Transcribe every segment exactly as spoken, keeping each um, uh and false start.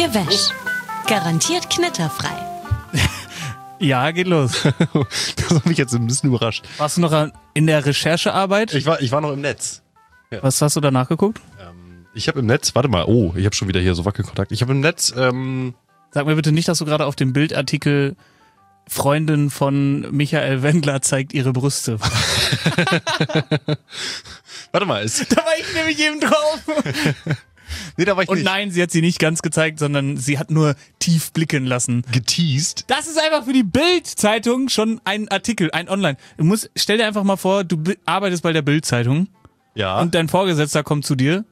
Gewäsch. Garantiert knitterfrei. Ja, geht los. Das hat mich jetzt ein bisschen überrascht. Warst du noch in der Recherchearbeit? Ich war, ich war noch im Netz. Ja. Was hast du da nachgeguckt? Ähm, ich habe im Netz, warte mal, oh, ich habe schon wieder hier so Wackelkontakt. Ich habe im Netz, ähm... Sag mir bitte nicht, dass du gerade auf dem Bildartikel Freundin von Michael Wendler zeigt ihre Brüste. Warte mal, ist... Da war ich nämlich eben drauf. Nee, da war ich Und nicht. nein, sie hat sie nicht ganz gezeigt, sondern sie hat nur tief blicken lassen. Geteased. Das ist einfach für die Bild-Zeitung schon ein Artikel, ein Online. Du musst, stell dir einfach mal vor, du bi- arbeitest bei der Bild-Zeitung Ja. und dein Vorgesetzter kommt zu dir.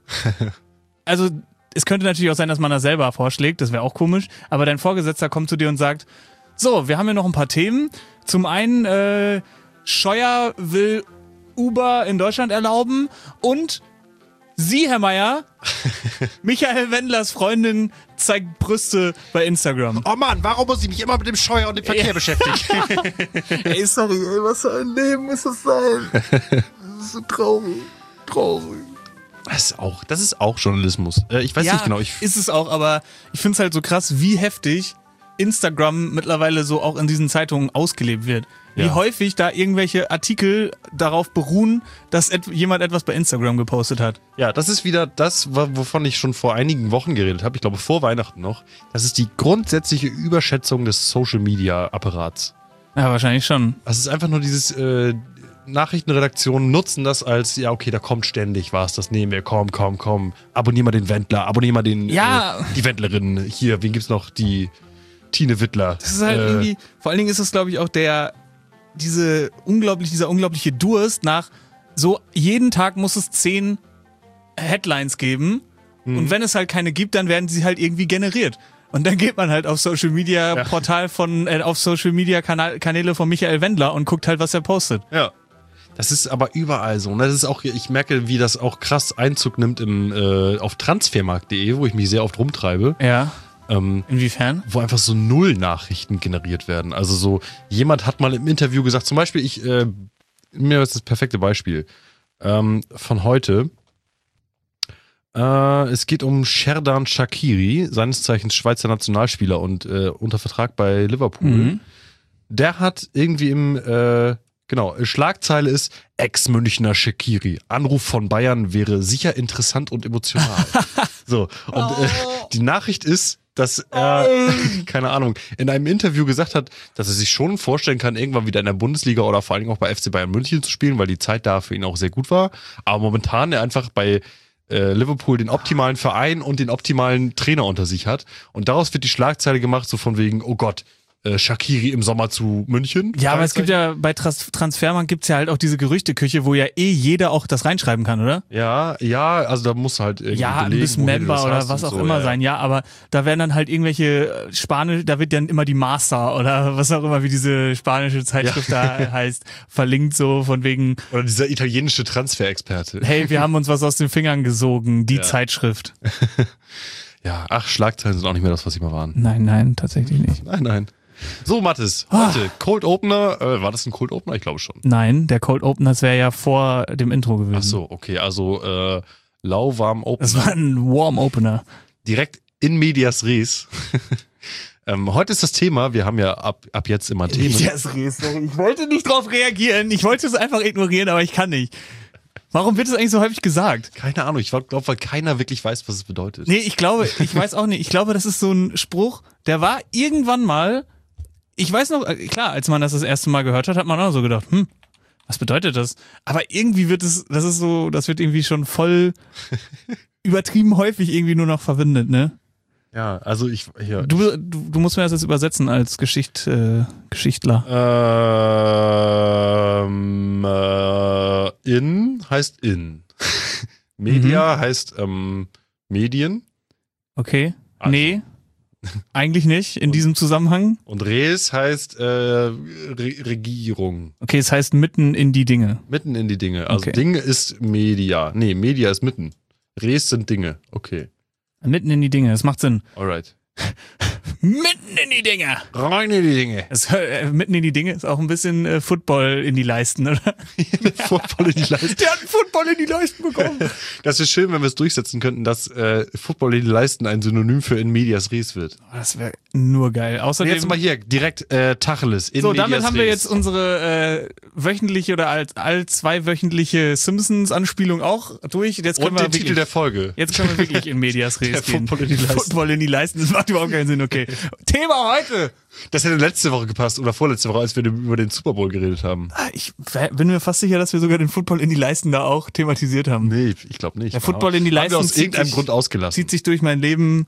Also, es könnte natürlich auch sein, dass man das selber vorschlägt, das wäre auch komisch, aber dein Vorgesetzter kommt zu dir und sagt, so, wir haben hier noch ein paar Themen. Zum einen, äh, Scheuer will Uber in Deutschland erlauben und Sie, Herr Meier, Michael Wendlers Freundin zeigt Brüste bei Instagram. Oh Mann, warum muss ich mich immer mit dem Scheuer und dem Verkehr Ja. beschäftigen? Ey, sorry, ey, was für ein Leben muss das sein? Das ist so traurig. Traurig. Das ist auch, das ist auch Journalismus. Äh, ich weiß Ja, nicht genau. Ich, ist es auch, aber ich finde es halt so krass, wie heftig Instagram mittlerweile so auch in diesen Zeitungen ausgelebt wird. Wie Ja. häufig da irgendwelche Artikel darauf beruhen, dass et- jemand etwas bei Instagram gepostet hat. ja, das ist wieder das, wo- wovon ich schon vor einigen Wochen geredet habe. Ich glaube, vor Weihnachten noch. Das ist die grundsätzliche Überschätzung des Social-Media-Apparats. Ja, wahrscheinlich schon. Das ist einfach nur dieses, äh, Nachrichtenredaktionen nutzen das als, ja, okay, da kommt ständig was, das nehmen wir, komm, komm, komm. Abonnier mal den Wendler, abonnier mal den, Ja. äh, die Wendlerin. Hier, wen gibt's noch? Die Tine Wittler. Das ist halt Äh, irgendwie, vor allen Dingen ist es, glaube ich, auch der, diese unglaublich, dieser unglaubliche Durst nach, so jeden Tag muss es zehn Headlines geben und wenn es halt keine gibt, dann werden sie halt irgendwie generiert. Und dann geht man halt auf Social Media Ja. Portal von, äh, auf Social Media Kanal, Kanäle von Michael Wendler und guckt halt, was er postet. Ja. Das ist aber überall so. Und das ist auch, ich merke, wie das auch krass Einzug nimmt im, äh, auf transfermarkt punkt de, wo ich mich sehr oft rumtreibe. Ja. Ähm, Inwiefern? wo einfach so Null-Nachrichten generiert werden. Also so, jemand hat mal im Interview gesagt, zum Beispiel, ich, äh, mir ist das perfekte Beispiel ähm, von heute. Äh, es geht um Xherdan Shaqiri, seines Zeichens Schweizer Nationalspieler und äh, unter Vertrag bei Liverpool. Mhm. Der hat irgendwie im, äh, genau, Schlagzeile ist Ex-Münchner Shaqiri. Anruf von Bayern wäre sicher interessant und emotional. So, und äh, die Nachricht ist, dass er, keine Ahnung, in einem Interview gesagt hat, dass er sich schon vorstellen kann, irgendwann wieder in der Bundesliga oder vor allen Dingen auch bei F C Bayern München zu spielen, weil die Zeit da für ihn auch sehr gut war. Aber momentan er einfach bei äh, Liverpool den optimalen Verein und den optimalen Trainer unter sich hat. Und daraus wird die Schlagzeile gemacht, so von wegen, oh Gott, äh, Shaqiri im Sommer zu München. Ja, aber es gibt ja, bei Trans- Transfermarkt gibt's ja halt auch diese Gerüchteküche, wo ja eh jeder auch das reinschreiben kann, oder? Ja, ja, also da muss halt irgendwie Ja, ein belegen, bisschen woher du Member das oder hast was und auch so, immer ja. sein, ja, aber da werden dann halt irgendwelche äh, Spanisch, da wird dann immer die Master oder was auch immer, wie diese spanische Zeitschrift Ja. da heißt, verlinkt so von wegen, Oder dieser italienische Transferexperte. hey, wir haben uns was aus den Fingern gesogen, die Ja. Zeitschrift. Ja, ach, Schlagzeilen sind auch nicht mehr das, was sie mal waren. Nein, nein, tatsächlich nicht. Nein, nein. So, Mathis, warte, Cold Opener, äh, war das ein Cold Opener? Ich glaube schon. Nein, der Cold Opener, das wäre ja vor dem Intro gewesen. Ach so, okay, also äh, lauwarm Opener. Das war ein Warm Opener. Direkt in medias res. ähm, heute ist das Thema, wir haben ja ab, ab jetzt immer Themen. Ich wollte nicht drauf reagieren, ich wollte es einfach ignorieren, aber ich kann nicht. Warum wird es eigentlich so häufig gesagt? Keine Ahnung, ich glaube, weil keiner wirklich weiß, was es bedeutet. Nee, ich glaube, ich weiß auch nicht. Ich glaube, das ist so ein Spruch, der war irgendwann mal, ich weiß noch, klar, als man das das erste Mal gehört hat, hat man auch so gedacht, hm, was bedeutet das? Aber irgendwie wird es, das ist so, das wird irgendwie schon voll übertrieben häufig irgendwie nur noch verwendet, ne? Ja, also ich, hier. Du, du, du musst mir das jetzt übersetzen als Geschicht, äh, Geschichtler. Ähm, äh, in heißt in. Media Mhm. heißt ähm, Medien. Okay. Also. Nee, eigentlich nicht in diesem Zusammenhang. Und Res heißt äh, Re Regierung. Okay, es heißt mitten in die Dinge. Mitten in die Dinge. Also Okay. Dinge ist Media. Nee, Media ist mitten. Res sind Dinge. Okay. Mitten in die Dinge, das macht Sinn. Alright. Mitten in die Dinger. Rein in die Dinge. Das, äh, mitten in die Dinge ist auch ein bisschen äh, Football in die Leisten, oder? Football in die Leisten. Der hat einen Football in die Leisten bekommen. Das wäre schön, wenn wir es durchsetzen könnten, dass äh, Football in die Leisten ein Synonym für in medias res wird. Das wäre nur geil. Außerdem, Jetzt mal hier, direkt äh, Tacheles. In so, medias damit haben wir res. jetzt unsere äh, wöchentliche oder all, all zweiwöchentliche Simpsons-Anspielung auch durch. Jetzt können Und wir den wirklich, Titel der Folge. Jetzt können wir wirklich in medias res Der gehen. Football in die Leisten. Football in die Leisten, das macht überhaupt keinen Sinn, okay. Thema heute. Das hätte letzte Woche gepasst oder vorletzte Woche, als wir über den Super Bowl geredet haben. Ich bin mir fast sicher, dass wir sogar den Football in die Leisten da auch thematisiert haben. Nee, ich glaube nicht. Der Football in die Haben wir Leisten aus zieht irgendeinem sich, Grund ausgelassen. zieht sich durch mein Leben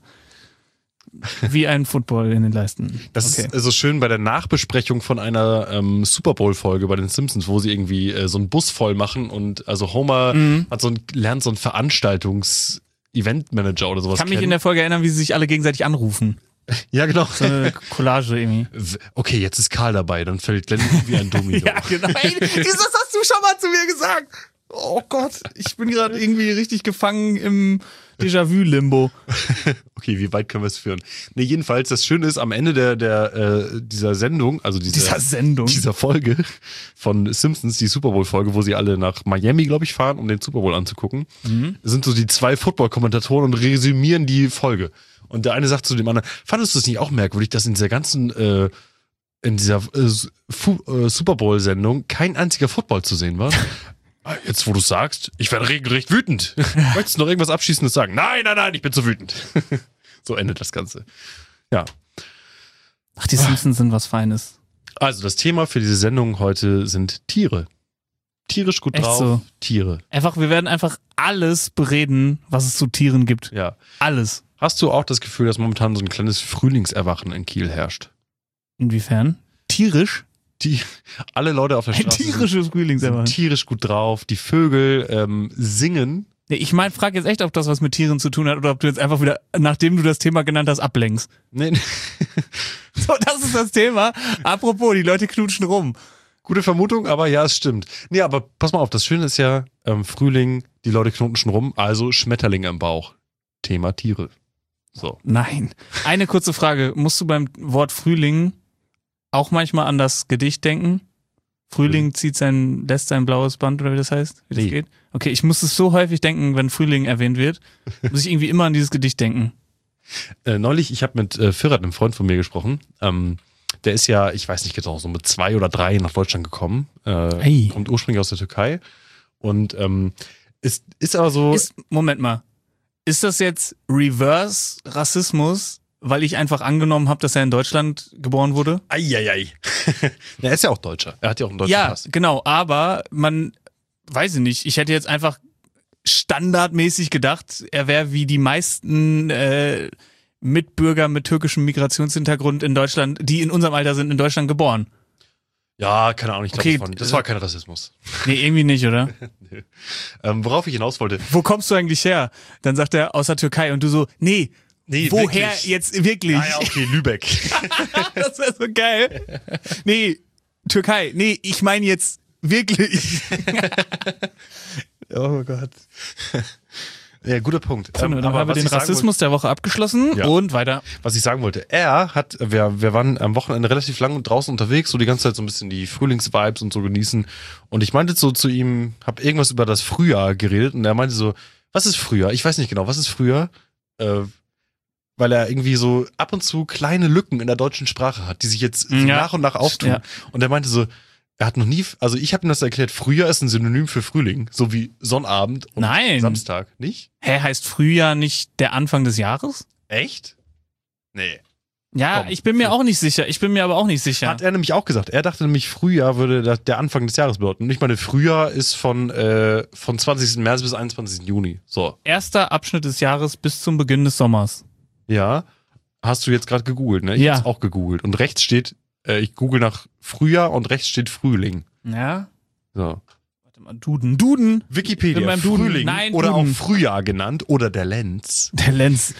wie ein Football in den Leisten. Das Okay. ist so schön bei der Nachbesprechung von einer ähm, Super Bowl-Folge bei den Simpsons, wo sie irgendwie äh, so einen Bus voll machen und also Homer Mhm. hat so ein, lernt so einen Veranstaltungs-Event-Manager oder sowas Ich kann mich kennen. in der Folge erinnern, wie sie sich alle gegenseitig anrufen. Ja, genau. So eine Collage irgendwie. Okay, jetzt ist Karl dabei, dann fällt Glenn wie ein Domino. Ja, genau. Ey, das hast du schon mal zu mir gesagt. Oh Gott, ich bin gerade irgendwie richtig gefangen im Déjà-vu-Limbo. Okay, wie weit können wir es führen? Nee, jedenfalls, das Schöne ist, am Ende der, der, äh, dieser Sendung, also dieser, Dieser Sendung. dieser Folge von Simpsons, die Super Bowl-Folge, wo sie alle nach Miami, glaube ich, fahren, um den Super Bowl anzugucken, Mhm. sind so die zwei Football-Kommentatoren und resümieren die Folge. Und der eine sagt zu dem anderen, fandest du es nicht auch merkwürdig, dass in dieser ganzen, äh, in dieser äh, Fu äh, Super Bowl-Sendung kein einziger Football zu sehen war? Jetzt, wo du sagst, ich werde regelrecht wütend. Möchtest du noch irgendwas Abschließendes sagen? Nein, nein, nein, ich bin zu wütend. So endet das Ganze. Ja. Ach, die Simpsons sind was Feines. Also, das Thema für diese Sendung heute sind Tiere. Tierisch gut Echt drauf, so? Tiere. Einfach, wir werden einfach alles bereden, was es zu Tieren gibt. Ja. Alles. Hast du auch das Gefühl, dass momentan so ein kleines Frühlingserwachen in Kiel herrscht? Inwiefern? Tierisch? Die, alle Leute auf der Ein Straße sind, tierisches sind Frühlingserwachen. tierisch gut drauf. Die Vögel ähm, singen. Nee, ich meine, frag jetzt echt, ob das was mit Tieren zu tun hat oder ob du jetzt einfach wieder, nachdem du das Thema genannt hast, ablenkst. Nee, So, das ist das Thema. Apropos, die Leute knutschen rum. gute Vermutung, aber ja, es stimmt. Nee, aber pass mal auf, das Schöne ist ja, ähm, Frühling, die Leute knoten schon rum, also Schmetterlinge im Bauch. Thema Tiere. So. Nein. Eine kurze Frage. Musst du beim Wort Frühling auch manchmal an das Gedicht denken? Frühling zieht sein, lässt sein blaues Band oder wie das heißt? Wie das Nee. geht? Okay, ich muss es so häufig denken, wenn Frühling erwähnt wird, muss ich irgendwie immer an dieses Gedicht denken. Äh, neulich, ich habe mit äh, Firat, einem Freund von mir, gesprochen. Ähm, der ist ja, ich weiß nicht genau, so mit zwei oder drei nach Deutschland gekommen. Äh, Ei. kommt ursprünglich aus der Türkei. Und ähm, ist, ist aber so. Ist, Moment mal. Ist das jetzt Reverse Rassismus, weil ich einfach angenommen habe, dass er in Deutschland geboren wurde? Eieiei. Er ist ja auch Deutscher. Er hat ja auch einen deutschen Ja, Pass. genau, aber man, weiß ich nicht, ich hätte jetzt einfach standardmäßig gedacht, er wäre wie die meisten äh, Mitbürger mit türkischem Migrationshintergrund in Deutschland, die in unserem Alter sind, in Deutschland geboren. Ja, keine Ahnung, ich glaube Okay, davon. Das äh, war kein Rassismus. Nee, irgendwie nicht, oder? Ähm, worauf ich hinaus wollte. Wo kommst du eigentlich her? Dann sagt er, aus der Türkei. Und du so, nee, Nee, woher wirklich. jetzt wirklich? Ah ja, okay, Lübeck. Das wäre so geil. Nee, Türkei. Nee, ich meine jetzt wirklich. Oh Gott. Ja, guter Punkt. So, Ähm, dann aber haben wir was den ich sagen Rassismus der Woche abgeschlossen Ja. und weiter. wollte, was ich sagen wollte, er hat, wir, wir waren am Wochenende relativ lang draußen unterwegs, so die ganze Zeit so ein bisschen die Frühlingsvibes und so genießen. Und ich meinte so zu ihm, hab irgendwas über das Frühjahr geredet und er meinte so, was ist Frühjahr? Ich weiß nicht genau, was ist Frühjahr? Äh, weil er irgendwie so ab und zu kleine Lücken in der deutschen Sprache hat, die sich jetzt so Ja. nach und nach auftun. Ja. Und er meinte so, er hat noch nie, also ich habe ihm das erklärt, Frühjahr ist ein Synonym für Frühling, so wie Sonnabend und Nein. Samstag. Nicht? Hä, heißt Frühjahr nicht der Anfang des Jahres? Echt? Nee. Ja, Komm. ich bin mir auch nicht sicher. Ich bin mir aber auch nicht sicher. Hat er nämlich auch gesagt. Er dachte nämlich, Frühjahr würde das der Anfang des Jahres bedeuten. Und ich meine, Frühjahr ist von, äh, von zwanzigsten März bis einundzwanzigsten Juni. So. Erster Abschnitt des Jahres bis zum Beginn des Sommers. Ja. Hast du jetzt gerade gegoogelt, ne? Ich Ja. hab's auch gegoogelt. Und rechts steht, äh, ich google nach Frühjahr und rechts steht Frühling. Ja. So. Warte mal, Duden. Duden. Ich Wikipedia, bin beim Duden. Frühling Nein, oder Duden. auch Frühjahr genannt oder der Lenz. Der Lenz.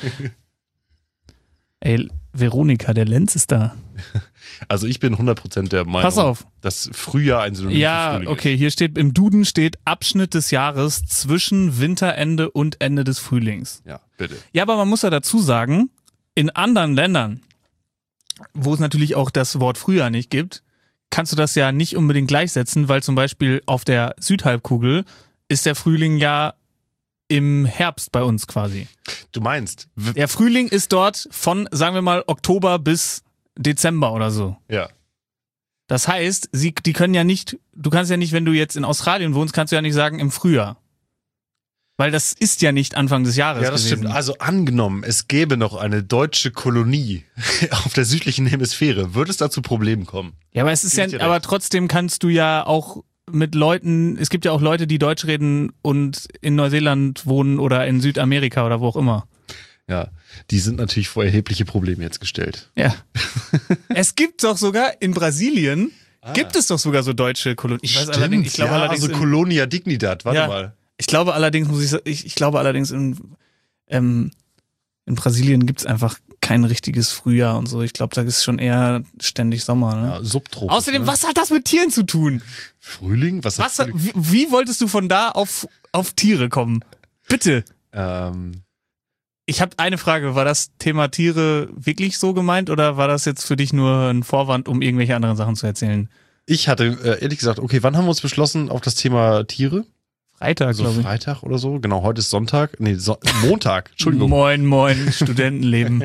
Ey, Veronika, der Lenz ist da. Also ich bin hundert Prozent der Meinung, Pass auf. dass Frühjahr ein Synonym für Ja, Frühling okay, hier steht, im Duden steht Abschnitt des Jahres zwischen Winterende und Ende des Frühlings. ist. Ja, bitte. Ja, aber man muss ja dazu sagen, in anderen Ländern, wo es natürlich auch das Wort Frühjahr nicht gibt, kannst du das ja nicht unbedingt gleichsetzen, weil zum Beispiel auf der Südhalbkugel ist der Frühling ja im Herbst bei uns quasi. Du meinst? W- Der Frühling ist dort von, sagen wir mal, Oktober bis Dezember oder so. Ja. Das heißt, sie, die können ja nicht, du kannst ja nicht, wenn du jetzt in Australien wohnst, kannst du ja nicht sagen im Frühjahr. Weil das ist ja nicht Anfang des Jahres Ja, das gewesen. stimmt. Also angenommen, es gäbe noch eine deutsche Kolonie auf der südlichen Hemisphäre, würde es da zu Problemen kommen? Ja, aber es ist ja, Gebe ich dir aber recht. trotzdem kannst du ja auch mit Leuten, es gibt ja auch Leute, die Deutsch reden und in Neuseeland wohnen oder in Südamerika oder wo auch immer. Ja, die sind natürlich vor erhebliche Probleme jetzt gestellt. Ja. Es gibt doch sogar in Brasilien, gibt es doch sogar so deutsche Kolonien. Ich weiß allerdings, ich glaube ja, allerdings, also in, Colonia Dignidad, warte Ja. mal. ich glaube allerdings, muss ich sagen, ich, ich glaube allerdings in, ähm, in Brasilien gibt es einfach kein richtiges Frühjahr und so. Ich glaube, da ist schon eher ständig Sommer. Ne? Ja, Subtropisch. Außerdem, ne? was hat das mit Tieren zu tun? Frühling? Was, Was, hat Frühling? wie, wie wolltest du von da auf, auf Tiere kommen? Bitte. Ähm, Ich habe eine Frage. War das Thema Tiere wirklich so gemeint oder war das jetzt für dich nur ein Vorwand, um irgendwelche anderen Sachen zu erzählen? ich hatte äh, ehrlich gesagt, okay, wann haben wir uns beschlossen auf das Thema Tiere? Freitag, Also glaube ich. Freitag oder so? Genau, heute ist Sonntag. Nee, so- Montag, Entschuldigung. Moin, moin, Studentenleben.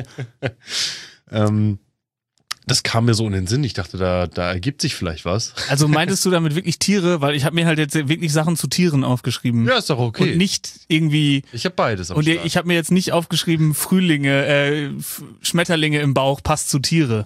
ähm, das kam mir so in den Sinn. Ich dachte, da, da ergibt sich vielleicht was. Also meintest du damit wirklich Tiere? Weil ich habe mir halt jetzt wirklich Sachen zu Tieren aufgeschrieben. Ja, ist doch okay. Und nicht irgendwie... ich habe beides am Und Start. ich habe mir jetzt nicht aufgeschrieben, Frühlinge, äh, F- Schmetterlinge im Bauch passt zu Tiere.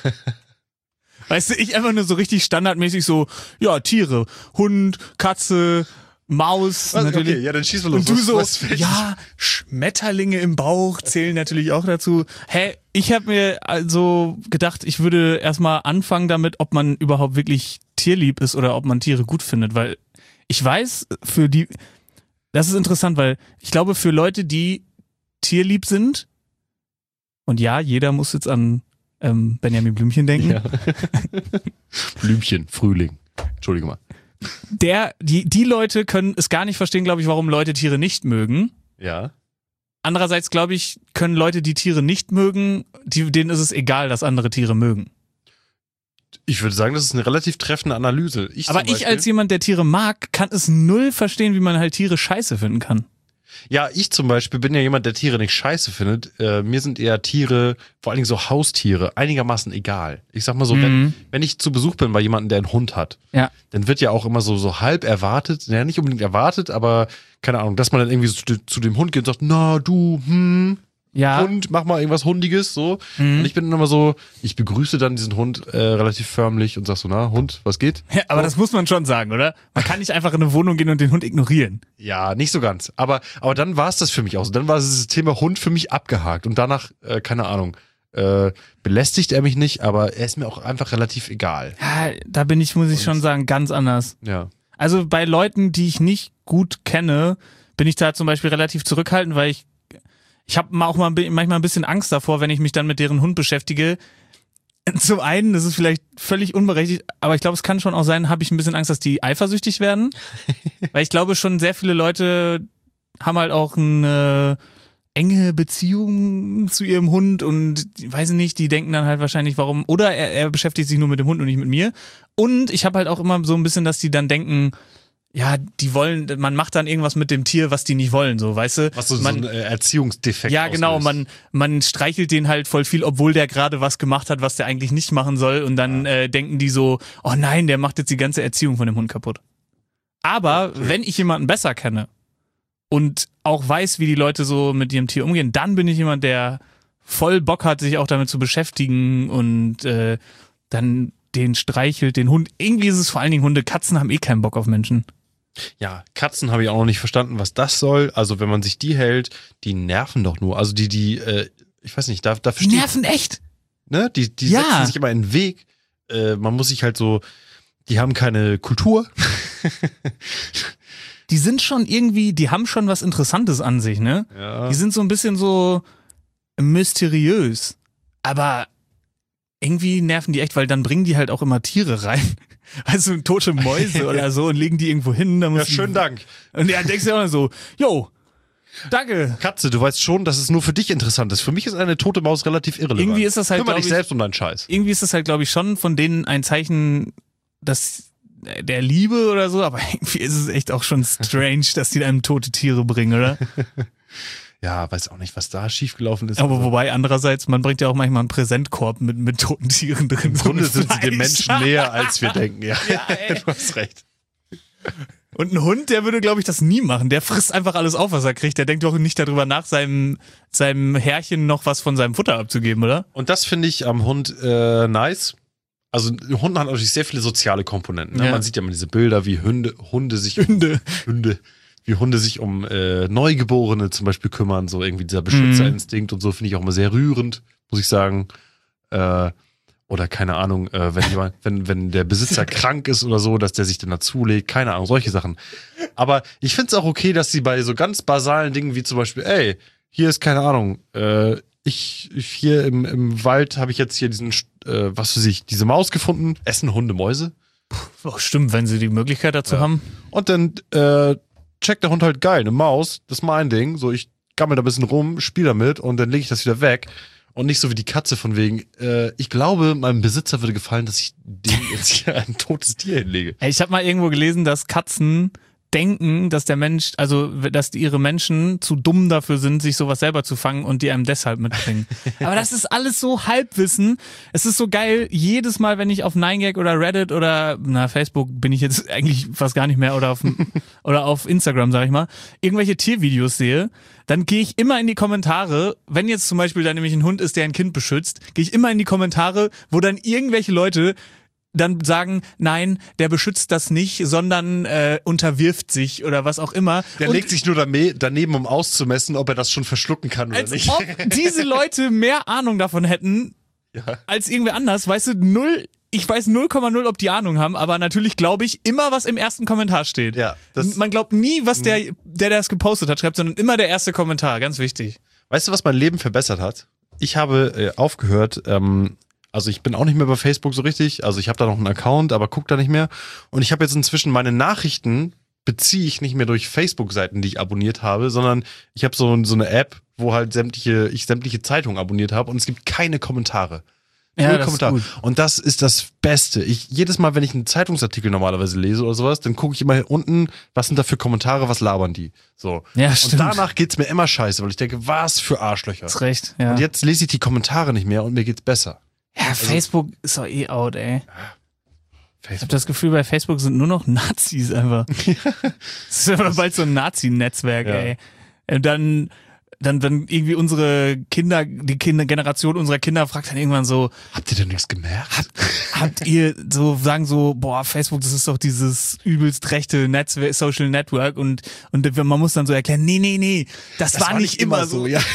Weißt du, ich einfach nur so richtig standardmäßig so, ja, Tiere, Hund, Katze, Maus, Was? natürlich. Okay, ja, dann schieß mal los. Und du Was- so, was fällt- ja, Schmetterlinge im Bauch zählen natürlich auch dazu. Hä, ich habe mir also gedacht, ich würde erstmal anfangen damit, ob man überhaupt wirklich tierlieb ist oder ob man Tiere gut findet, weil ich weiß, für die, das ist interessant, weil ich glaube, für Leute, die tierlieb sind, und ja, jeder muss jetzt an ähm, Benjamin Blümchen denken, Ja. Blümchen, Frühling. Entschuldigung mal. der, die, die Leute können es gar nicht verstehen, glaube ich, warum Leute Tiere nicht mögen. Ja. Andererseits, glaube ich, können Leute, die Tiere nicht mögen, die, denen ist es egal, dass andere Tiere mögen. Ich würde sagen, das ist eine relativ treffende Analyse. Ich Aber zum ich Beispiel- als jemand, der Tiere mag, kann es null verstehen, wie man halt Tiere scheiße finden kann. Ja, ich zum Beispiel bin ja jemand, der Tiere nicht scheiße findet. Äh, mir sind eher Tiere, vor allen Dingen so Haustiere, einigermaßen egal. Ich sag mal so, wenn, Mhm. wenn ich zu Besuch bin bei jemandem, der einen Hund hat, Ja. dann wird ja auch immer so, so halb erwartet, ja nicht unbedingt erwartet, aber keine Ahnung, dass man dann irgendwie so zu, zu dem Hund geht und sagt, na du, hm, Ja. Hund, mach mal irgendwas Hundiges, so. Mhm. Und ich bin dann immer so, ich begrüße dann diesen Hund äh, relativ förmlich und sag so, na, Hund, was geht? Ja, aber das muss man schon sagen, oder? Man kann nicht einfach in eine Wohnung gehen und den Hund ignorieren. Ja, nicht so ganz. Aber, aber dann war es das für mich auch so. Dann war dieses Thema Hund für mich abgehakt. Und danach, äh, keine Ahnung, äh, belästigt er mich nicht, aber er ist mir auch einfach relativ egal. Ja, da bin ich, muss ich schon sagen, ganz anders. Ja. Also bei Leuten, die ich nicht gut kenne, bin ich da zum Beispiel relativ zurückhaltend, weil ich ich habe auch mal manchmal ein bisschen Angst davor, wenn ich mich dann mit deren Hund beschäftige. Zum einen, das ist vielleicht völlig unberechtigt, aber ich glaube, es kann schon auch sein, habe ich ein bisschen Angst, dass die eifersüchtig werden. Weil ich glaube schon, sehr viele Leute haben halt auch eine enge Beziehung zu ihrem Hund und weiß ich nicht, die denken dann halt wahrscheinlich, warum, oder er, er beschäftigt sich nur mit dem Hund und nicht mit mir. Und ich habe halt auch immer so ein bisschen, dass die dann denken, ja, die wollen, man macht dann irgendwas mit dem Tier, was die nicht wollen, so, weißt du? Was so, man, so ein äh, Erziehungsdefekt ja, genau, auslöst. man, man streichelt den halt voll viel, obwohl der gerade was gemacht hat, was der eigentlich nicht machen soll. Und dann äh, denken die so, oh nein, der macht jetzt die ganze Erziehung von dem Hund kaputt. Aber Okay. wenn ich jemanden besser kenne und auch weiß, wie die Leute so mit ihrem Tier umgehen, dann bin ich jemand, der voll Bock hat, sich auch damit zu beschäftigen und äh, dann den streichelt, den Hund. Irgendwie ist es vor allen Dingen Hunde, Katzen haben eh keinen Bock auf Menschen. Ja, Katzen habe ich auch noch nicht verstanden, was das soll. Also wenn man sich die hält, die nerven doch nur. Also die, die, äh, ich weiß nicht, da, da Die verstehe nerven echt. ne? Die, die Ja. setzen sich immer in den Weg. Äh, man muss sich halt so, die haben keine Kultur. Die sind schon irgendwie, die haben schon was Interessantes an sich, ne? Ja. Die sind so ein bisschen so mysteriös. Aber irgendwie nerven die echt, weil dann bringen die halt auch immer Tiere rein. Also tote Mäuse oder so und legen die irgendwo hin. Da muss Ja, schönen die, Dank. Und ja, denkst du auch so, yo, Danke. Katze, du weißt schon, dass es nur für dich interessant ist. Für mich ist eine tote Maus relativ irrelevant. Irgendwie ist das halt, Kümmer glaub dich ich- selbst um deinen Scheiß. Irgendwie ist das halt, glaube ich, schon von denen ein Zeichen, dass der Liebe oder so, aber irgendwie ist es echt auch schon strange, dass die einem tote Tiere bringen, oder? Ja, weiß auch nicht, was da schiefgelaufen ist. Aber Also, wobei, andererseits, man bringt ja auch manchmal einen Präsentkorb mit, mit toten Tieren drin. im so Grunde mit sind sie Fleisch. den Menschen näher, als wir denken. Ja, Ja, ey. du hast recht. Und ein Hund, der würde, glaube ich, das nie machen. Der frisst einfach alles auf, was er kriegt. Der denkt doch nicht darüber nach, seinem, seinem Herrchen noch was von seinem Futter abzugeben, oder? Und das finde ich am Hund äh, nice. Also Hunde haben natürlich sehr viele soziale Komponenten. Ne? Ja. Man sieht ja immer diese Bilder, wie Hunde, Hunde sich Hunde. Hunde, wie Hunde sich um äh, Neugeborene zum Beispiel kümmern, so irgendwie dieser Beschützerinstinkt und so finde ich auch immer sehr rührend, muss ich sagen. Äh, oder keine Ahnung, äh, wenn jemand, wenn, wenn der Besitzer krank ist oder so, dass der sich dann dazulegt, keine Ahnung, solche Sachen. Aber ich finde es auch okay, dass sie bei so ganz basalen Dingen wie zum Beispiel, ey, hier ist keine Ahnung, äh, ich, ich hier im, im Wald habe ich jetzt hier diesen, äh, was weiß ich, diese Maus gefunden, essen Hunde Mäuse? Oh, stimmt, wenn sie die Möglichkeit dazu Ja. haben. Und dann äh, checkt der Hund halt geil, eine Maus, das ist mein Ding. So, ich gammel da ein bisschen rum, spiel damit und dann lege ich das wieder weg. Und nicht so wie die Katze von wegen, äh, ich glaube, meinem Besitzer würde gefallen, dass ich dem jetzt hier ein totes Tier hinlege. Ey, ich habe mal irgendwo gelesen, dass Katzen denken, dass der Mensch, also dass die ihre Menschen zu dumm dafür sind, sich sowas selber zu fangen und die einem deshalb mitbringen. Aber das ist alles so Halbwissen. Es ist so geil, jedes Mal, wenn ich auf neun gag oder Reddit oder na Facebook bin ich jetzt eigentlich fast gar nicht mehr oder auf oder auf Instagram, sag ich mal, irgendwelche Tiervideos sehe, dann gehe ich immer in die Kommentare, wenn jetzt zum Beispiel da nämlich ein Hund ist, der ein Kind beschützt, gehe ich immer in die Kommentare, wo dann irgendwelche Leute dann sagen, nein, der beschützt das nicht, sondern äh, unterwirft sich oder was auch immer. Der Und legt sich nur dame- daneben, um auszumessen, ob er das schon verschlucken kann oder als nicht. ob diese Leute mehr Ahnung davon hätten, Ja. als irgendwer anders. Weißt du, null, ich weiß null Komma null, ob die Ahnung haben, aber natürlich glaube ich immer, was im ersten Kommentar steht. Ja, das- Man glaubt nie, was der, der das gepostet hat, schreibt, sondern immer der erste Kommentar. Ganz wichtig. Weißt du, was mein Leben verbessert hat? Ich habe äh, aufgehört, ähm, also ich bin auch nicht mehr bei Facebook so richtig, also ich habe da noch einen Account, aber guck da nicht mehr. Und ich habe jetzt inzwischen meine Nachrichten beziehe ich nicht mehr durch Facebook-Seiten, die ich abonniert habe, sondern ich habe so, so eine App, wo halt sämtliche, ich sämtliche Zeitungen abonniert habe und es gibt keine Kommentare. Ja, Null das ist Kommentare. gut. Und das ist das Beste. Ich, jedes Mal, wenn ich einen Zeitungsartikel normalerweise lese oder sowas, dann gucke ich immer unten, was sind da für Kommentare, was labern die. So. Ja, und stimmt. danach geht's mir immer scheiße, weil ich denke, was für Arschlöcher. Hast recht, ja. Und jetzt lese ich die Kommentare nicht mehr und mir geht's besser. ja, Facebook ist doch eh out, ey. Ich habe Facebook. das Gefühl, bei Facebook sind nur noch Nazis einfach. Das ist einfach bald so ein Nazi-Netzwerk, Ja. ey. Und dann, dann, dann irgendwie unsere Kinder, die Kindergeneration unserer Kinder fragt dann irgendwann so, Habt ihr denn nichts gemerkt? habt ihr so, sagen so, boah, Facebook, das ist doch dieses übelst rechte Netzwerk, Social Network und, und man muss dann so erklären, nee, nee, nee, das, war, nicht immer so. ja.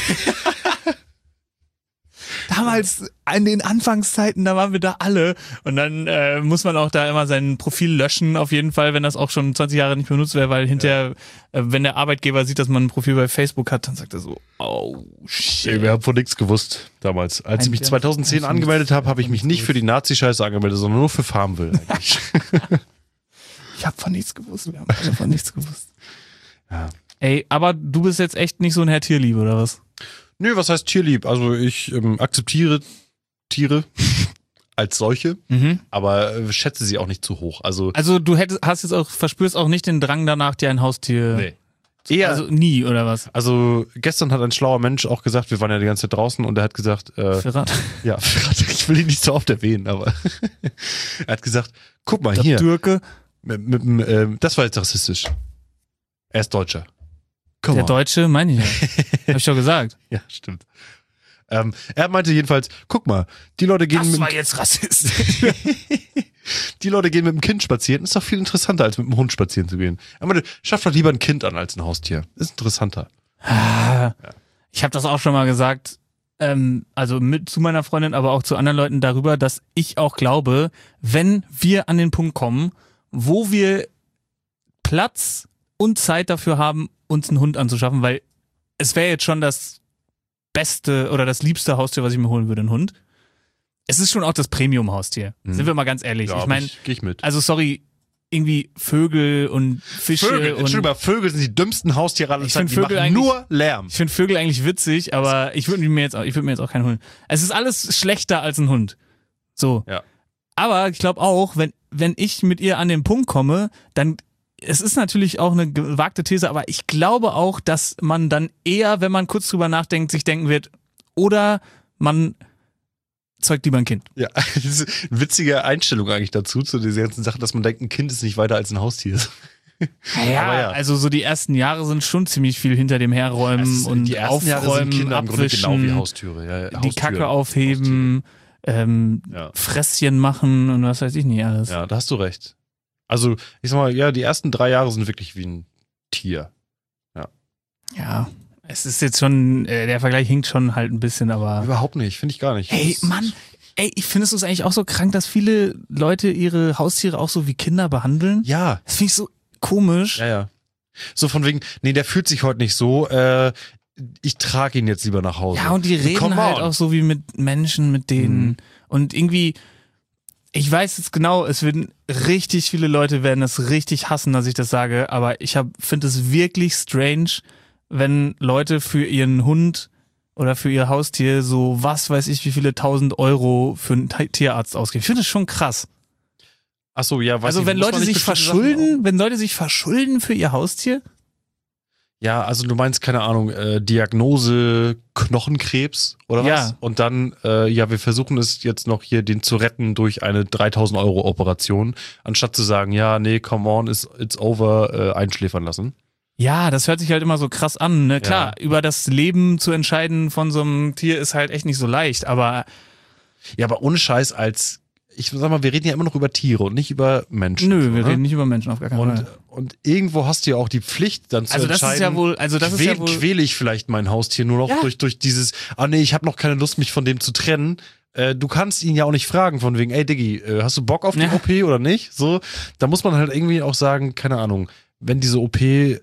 Damals, in den Anfangszeiten, da waren wir da alle. Und dann äh, muss man auch da immer sein Profil löschen, auf jeden Fall, wenn das auch schon zwanzig Jahre nicht benutzt wäre, weil hinterher, äh, wenn der Arbeitgeber sieht, dass man ein Profil bei Facebook hat, dann sagt er so, oh, shit. Ey, wir haben von nichts gewusst damals. Als ich Ein- mich zweitauszehn ein- angemeldet habe, habe ich mich nicht für die Nazi-Scheiße angemeldet, sondern nur für Farmville eigentlich. Ich hab von nichts gewusst, wir haben alle von nichts gewusst. Ja. Ey, aber du bist jetzt echt nicht so ein Herr Tierliebe, oder was? Nö, was heißt tierlieb? Also ich ähm, akzeptiere Tiere als solche, Mhm. aber äh, schätze sie auch nicht zu hoch. Also Also du hättest, hast jetzt auch, verspürst auch nicht den Drang danach, dir ein Haustier. nee. Eher, Also nie, oder was? also gestern hat ein schlauer Mensch auch gesagt, wir waren ja die ganze Zeit draußen und er hat gesagt, äh, Verrat. ja, ich will ihn nicht so oft erwähnen, aber er hat gesagt, guck mal hier, Türke, mit, mit, dem, ähm, das war jetzt rassistisch. Er ist Deutscher. Komm der mal. Deutsche, meine ich ja. Hab ich doch gesagt. Ja, stimmt. Ähm, er meinte jedenfalls, guck mal, die Leute gehen Das mit, war jetzt rassistisch. die Leute gehen mit dem Kind spazieren. Ist doch viel interessanter, als mit dem Hund spazieren zu gehen. Er meinte, schaff doch lieber ein Kind an als ein Haustier. Ist interessanter. Ich habe das auch schon mal gesagt, ähm, also mit zu meiner Freundin, aber auch zu anderen Leuten darüber, dass ich auch glaube, wenn wir an den Punkt kommen, wo wir Platz und Zeit dafür haben, uns einen Hund anzuschaffen, weil es wäre jetzt schon das beste oder das liebste Haustier, was ich mir holen würde, ein Hund. Es ist schon auch das Premium-Haustier. Mhm. Sind wir mal ganz ehrlich. Ja, ich meine, gehe ich mit. also sorry, irgendwie Vögel und Fische. Vögel, und Entschuldigung, Vögel sind die dümmsten Haustiere aller Ich Zeiten. find Die Vögel machen eigentlich- nur Lärm. Ich finde Vögel eigentlich witzig, aber ich würde mir jetzt auch, ich würde mir jetzt auch keinen holen. Es ist alles schlechter als ein Hund. So. Ja. Aber ich glaube auch, wenn, wenn ich mit ihr an den Punkt komme, dann, es ist natürlich auch eine gewagte These, aber ich glaube auch, dass man dann eher, wenn man kurz drüber nachdenkt, sich denken wird, oder man zeugt lieber ein Kind. Ja, das ist eine witzige Einstellung eigentlich dazu, zu dieser ganzen Sache, dass man denkt, ein Kind ist nicht weiter als ein Haustier. Ja, Aber ja. also so die ersten Jahre sind schon ziemlich viel hinter dem Herräumen Es ist- und die ersten Jahre sind Aufräumen, Kinder im Grunde abwischen, genau wie Haustüre. Ja, ja, die Haustüren. Kacke aufheben, ähm, Ja. Fresschen machen und was weiß ich nicht alles. Ja, da hast du recht. Also, ich sag mal, ja, die ersten drei Jahre sind wirklich wie ein Tier. Ja, es ist jetzt schon, äh, der Vergleich hinkt schon halt ein bisschen, aber. Überhaupt nicht, finde ich gar nicht. Hey, Das- Mann, ey, ich finde es eigentlich auch so krank, dass viele Leute ihre Haustiere auch so wie Kinder behandeln. Ja, Das finde ich so komisch. ja, ja. So von wegen, nee, der fühlt sich heute nicht so, äh, ich trage ihn jetzt lieber nach Hause. Ja, und die reden Come halt on. auch so wie mit Menschen, mit denen. Mhm. Und irgendwie, ich weiß jetzt genau, es werden richtig viele Leute werden es richtig hassen, dass ich das sage, aber ich finde es wirklich strange, wenn Leute für ihren Hund oder für ihr Haustier so was weiß ich wie viele tausend Euro für einen Ti- Tierarzt ausgeben. Ich finde das schon krass. Ach so, ja, weiß Also ich, wenn muss Leute man nicht sich bestimmte Sachen verschulden, wenn Leute sich verschulden für ihr Haustier, Ja, also du meinst, keine Ahnung, äh, Diagnose Knochenkrebs oder was? Ja. Und dann, äh, ja, wir versuchen es jetzt noch hier, den zu retten durch eine dreitausend Euro Operation, anstatt zu sagen, ja, nee, come on, it's, it's over, äh, einschläfern lassen. ja, das hört sich halt immer so krass an. Ne? Klar, über das Leben zu entscheiden von so einem Tier ist halt echt nicht so leicht, aber Ja, aber ohne Scheiß als, ich sag mal, wir reden ja immer noch über Tiere und nicht über Menschen. nö, so, wir ne? reden nicht über Menschen auf gar keinen Und, Fall. und irgendwo hast du ja auch die Pflicht, dann zu Also das entscheiden, ist ja wohl, also das ist quäl, ja wohl, quäle ich vielleicht mein Haustier nur noch Ja. durch, durch dieses, ah nee, ich habe noch keine Lust, mich von dem zu trennen. Äh, du kannst ihn ja auch nicht fragen von wegen, ey Diggi, äh, hast du Bock auf die Ja. O P oder nicht? So, da muss man halt irgendwie auch sagen, keine Ahnung, wenn diese O P,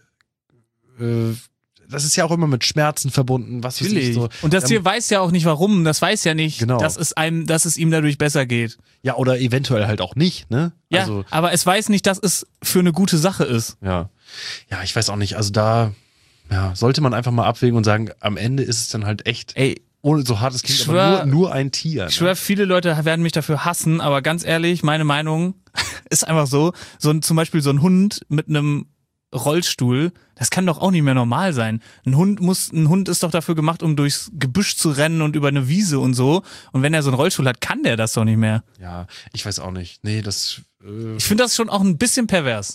äh, das ist ja auch immer mit Schmerzen verbunden, was weiß ich natürlich. so. Und das Ähm, Tier weiß ja auch nicht warum, das weiß ja nicht, Genau. dass es einem, dass es ihm dadurch besser geht. Ja, oder eventuell halt auch nicht, ne? Ja, Also, aber es weiß nicht, dass es für eine gute Sache ist. ja. Ja, ich weiß auch nicht, also da, ja, sollte man einfach mal abwägen und sagen, am Ende ist es dann halt echt, Ey, ohne so hart es klingt, Ich aber schwör- nur, nur ein Tier. ich schwöre, viele Leute werden mich dafür hassen, aber ganz ehrlich, meine Meinung ist einfach so, so ein, zum Beispiel so ein Hund mit einem Rollstuhl, das kann doch auch nicht mehr normal sein. Ein Hund muss, ein Hund ist doch dafür gemacht, um durchs Gebüsch zu rennen und über eine Wiese und so. Und wenn er so einen Rollstuhl hat, kann der das doch nicht mehr. Ja, ich weiß auch nicht. Nee, das. Äh, Ich finde das schon auch ein bisschen pervers.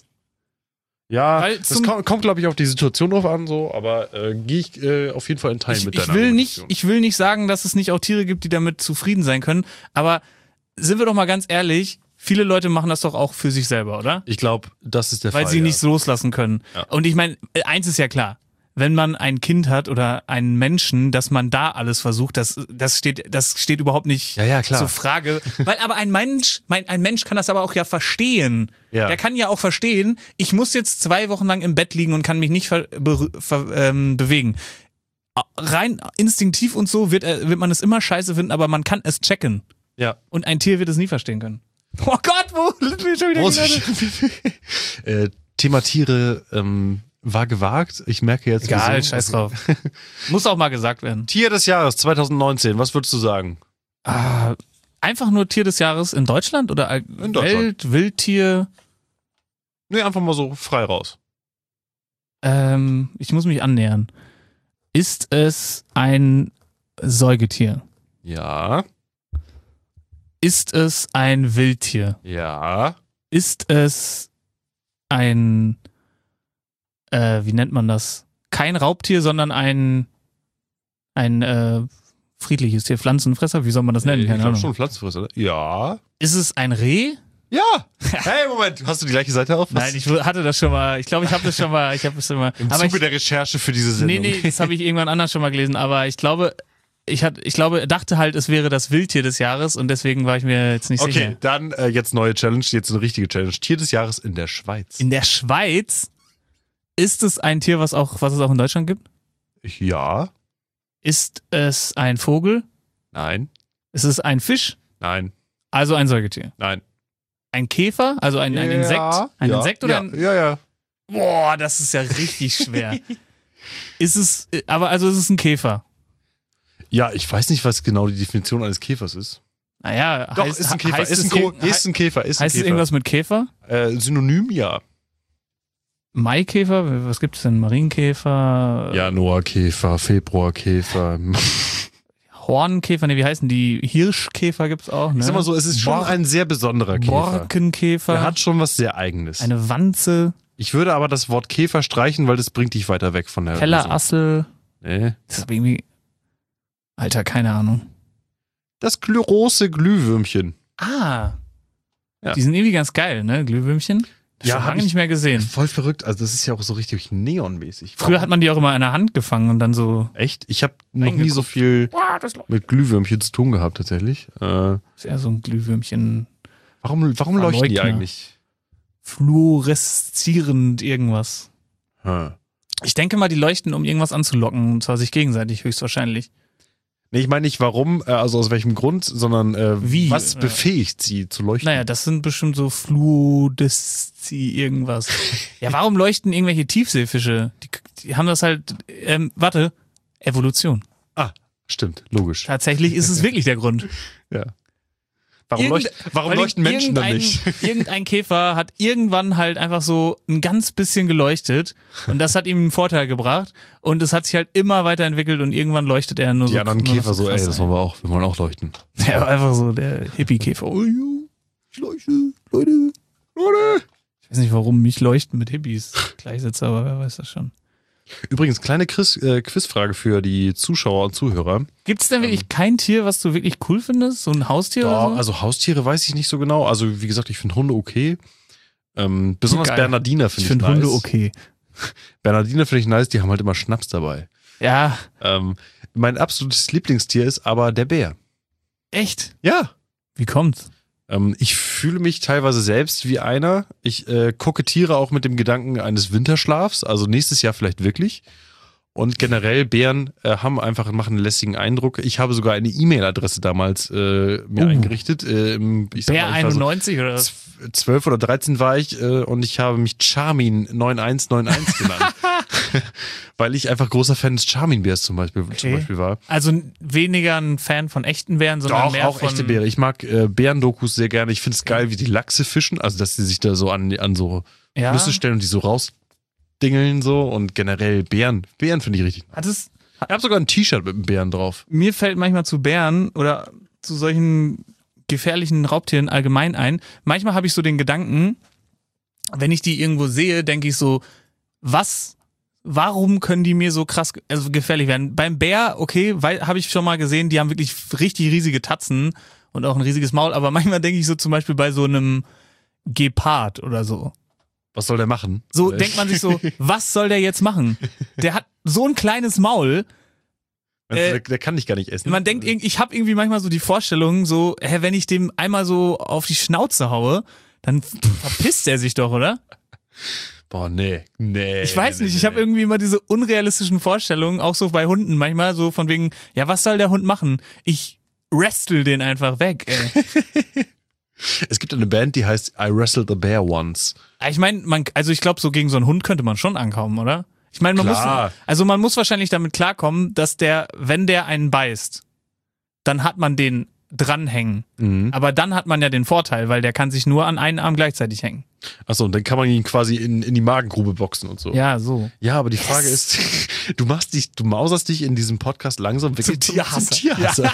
ja, weil das zum- kommt, kommt glaube ich, auf die Situation drauf an, so, aber äh, gehe ich äh, auf jeden Fall in Teilen Ich, mit ich deiner will nicht, Argumentation. ich will nicht sagen, dass es nicht auch Tiere gibt, die damit zufrieden sein können, aber sind wir doch mal ganz ehrlich, viele Leute machen das doch auch für sich selber, oder? Ich glaube, das ist der Weil Fall. sie ja. nichts loslassen können. Ja. Und ich meine, eins ist ja klar. Wenn man ein Kind hat oder einen Menschen, dass man da alles versucht, das, das steht, das steht überhaupt nicht Ja, ja, klar. zur Frage. Weil aber ein Mensch, mein, ein Mensch kann das aber auch ja verstehen. Ja. Der kann ja auch verstehen, ich muss jetzt zwei Wochen lang im Bett liegen und kann mich nicht ver, be, ver, ähm, bewegen. Rein instinktiv und so wird, er, wird man es immer scheiße finden, aber man kann es checken. Ja. Und ein Tier wird es nie verstehen können. Oh Gott, wo sind wir schon wieder Groß- gelandet? äh, Thema Tiere ähm, war gewagt. Ich merke jetzt. Egal, wieso. scheiß drauf. Muss auch mal gesagt werden. Tier des Jahres zwanzig neunzehn, was würdest du sagen? Ah, einfach nur Tier des Jahres in Deutschland oder all- In Deutschland. Welt, Wildtier? Nee, einfach mal so frei raus. Ähm, ich muss mich annähern. Ist es ein Säugetier? Ja. Ist es ein Wildtier? Ja. Ist es ein, äh, wie nennt man das? Kein Raubtier, sondern ein, ein äh, friedliches Tier, Pflanzenfresser, wie soll man das nennen? ich Keine glaube Ahnung. schon Pflanzenfresser, oder? Ja. Ist es ein Reh? Ja. Hey, Moment. Hast du die gleiche Seite auf? Was? Nein, ich hatte das schon mal. Ich glaube, ich habe das schon mal. Ich habe das schon mal. Im aber Zuge ich, der Recherche für diese nee, Sendung. nee, das habe ich irgendwann anders schon mal gelesen. Aber ich glaube, ich hatte, ich glaube, dachte halt, es wäre das Wildtier des Jahres und deswegen war ich mir jetzt nicht Okay, sicher. dann äh, jetzt neue Challenge, jetzt eine richtige Challenge. Tier des Jahres in der Schweiz. In der Schweiz ist es ein Tier, was auch, was es auch in Deutschland gibt? Ja. Ist es ein Vogel? Nein. Ist es ein Fisch? Nein. Also ein Säugetier. Nein. ein Käfer, also ein, ein Ja, Insekt? Ein ja, Insekt oder ja, ein... Ja, ja. Boah, das ist ja richtig schwer. Ist es, aber also ist es ein Käfer? Ja, ich weiß nicht, was genau die Definition eines Käfers ist. Naja, Doch, heißt, ist ein Käfer, heißt ist ein, es Ko irg- ist ein Käfer, ist ein heißt es Käfer. irgendwas mit Käfer? Äh, Synonym, ja. Maikäfer? Was gibt es denn? Marienkäfer? Januarkäfer, Februarkäfer. Hornkäfer? Ne, wie heißen die? Hirschkäfer gibt's auch, ne? Ich sag mal so, es ist schon Bor- ein sehr besonderer Käfer. Borkenkäfer? Er hat schon was sehr Eigenes. Eine Wanze? Ich würde aber das Wort Käfer streichen, weil das bringt dich weiter weg von der Lösung. Kellerassel? Nee. Das ist aber irgendwie... Alter, keine Ahnung. Das große Glühwürmchen. Ah. Ja. Die sind irgendwie ganz geil, ne? Glühwürmchen? Ja, Schon hab lange ich- nicht mehr gesehen. Voll verrückt. Also das ist ja auch so richtig neonmäßig. Früher hat man die auch immer in der Hand gefangen und dann so... Echt? Ich habe noch nie so Eingeguckt. viel Boah, das mit Glühwürmchen zu tun gehabt tatsächlich. Äh, ist eher so ein Glühwürmchen... warum warum leuchten die Leugner. eigentlich? Fluoreszierend irgendwas. Hm. Ich denke mal, die leuchten, um irgendwas anzulocken, und zwar sich gegenseitig höchstwahrscheinlich. Nee, ich meine nicht warum, äh, also aus welchem Grund, sondern äh, Wie? was Ja. befähigt sie zu leuchten? Naja, das sind bestimmt so Fluoreszi irgendwas. Ja, warum leuchten irgendwelche Tiefseefische? Die, die haben das halt, ähm, warte, Evolution. Ah, stimmt, logisch. Tatsächlich ist es wirklich der Grund. Ja. Warum, Irgend- leucht, warum Weil leuchten Menschen dann irgendein- nicht? Irgendein Käfer hat irgendwann halt einfach so ein ganz bisschen geleuchtet und das hat ihm einen Vorteil gebracht und es hat sich halt immer weiterentwickelt und irgendwann leuchtet er nur Die so. anderen nur noch Käfer so, ey, krass das ein. wollen wir auch, wir wollen auch leuchten. Ja, einfach so der Hippie-Käfer. Oh, jo, ich leuchte, Leute. Leute! Ich weiß nicht, warum mich Leuchten mit Hippies gleichsetze, aber wer weiß das schon. Übrigens, kleine Quiz, äh, Quizfrage für die Zuschauer und Zuhörer. Gibt es denn wirklich kein Tier, was du wirklich cool findest? So ein Haustier Ja, oder so? also Haustiere weiß ich nicht so genau. Also wie gesagt, ich finde Hunde okay. Ähm, besonders Geil. Bernardiner ich finde ich, finde nice. Hunde okay. Bernardiner finde ich nice, die haben halt immer Schnaps dabei. Ja, Ähm, mein absolutes Lieblingstier ist aber der Bär. echt? Ja. Wie kommt's? Ähm, ich fühle mich teilweise selbst wie einer. Ich äh, kokettiere auch mit dem Gedanken eines Winterschlafs, also nächstes Jahr vielleicht wirklich. Und generell, Bären äh, haben einfach, machen einen lässigen Eindruck. Ich habe sogar eine E-Mail-Adresse damals äh, mir Uh. eingerichtet. Äh, im, ich sag Bär mal, ich war so einundneunzig oder was? zwölf oder dreizehn war ich äh, und ich habe mich Charmin neun eins neun eins genannt. Weil ich einfach großer Fan des Charmin-Bärs zum Beispiel, zum Okay. Beispiel war. Also weniger ein Fan von echten Bären, sondern Doch, mehr auch von... echte Bären. Ich mag äh, Bärendokus sehr gerne. Ich finde es geil, wie die Lachse fischen. Also, dass sie sich da so an, an so Ja. Nüsse stellen und die so rausdingeln so. Und generell Bären. Bären finde ich richtig nice. Hat es, Ich habe sogar ein T-Shirt mit einem Bären drauf. mir fällt manchmal zu Bären oder zu solchen gefährlichen Raubtieren allgemein ein. Manchmal habe ich so den Gedanken, wenn ich die irgendwo sehe, denke ich so, was, warum können die mir so krass, also gefährlich werden? Beim Bär, okay, habe ich schon mal gesehen, die haben wirklich richtig riesige Tatzen und auch ein riesiges Maul, aber manchmal denke ich so zum Beispiel bei so einem Gepard oder so. Was soll der machen? So Äh, denkt man sich so, was soll der jetzt machen? Der hat so ein kleines Maul. Also, äh, der, der kann dich gar nicht essen. Man denkt, irg- ich habe irgendwie manchmal so die Vorstellung, so, hä, wenn ich dem einmal so auf die Schnauze haue, dann f- verpisst er sich doch, oder? Boah, nee. Nee. Ich weiß nee, nicht, nee, ich habe nee. irgendwie immer diese unrealistischen Vorstellungen, auch so bei Hunden manchmal, so von wegen, ja, was soll der Hund machen? Ich wrestle den einfach weg, ey. Es gibt eine Band, die heißt I Wrestled a Bear Once. Ich meine, man, also ich glaube, so gegen so einen Hund könnte man schon ankommen, oder? Ich meine, man Klar. muss, also man muss wahrscheinlich damit klarkommen, dass der, wenn der einen beißt, dann hat man den dranhängen. Mhm. Aber dann hat man ja den Vorteil, weil der kann sich nur an einen Arm gleichzeitig hängen. Achso, und dann kann man ihn quasi in, in die Magengrube boxen und so. Ja, so. Ja, aber die Frage ist, du machst dich, du mauserst dich in diesem Podcast langsam wirklich Zum Tierhasser. Zum Tierhasser.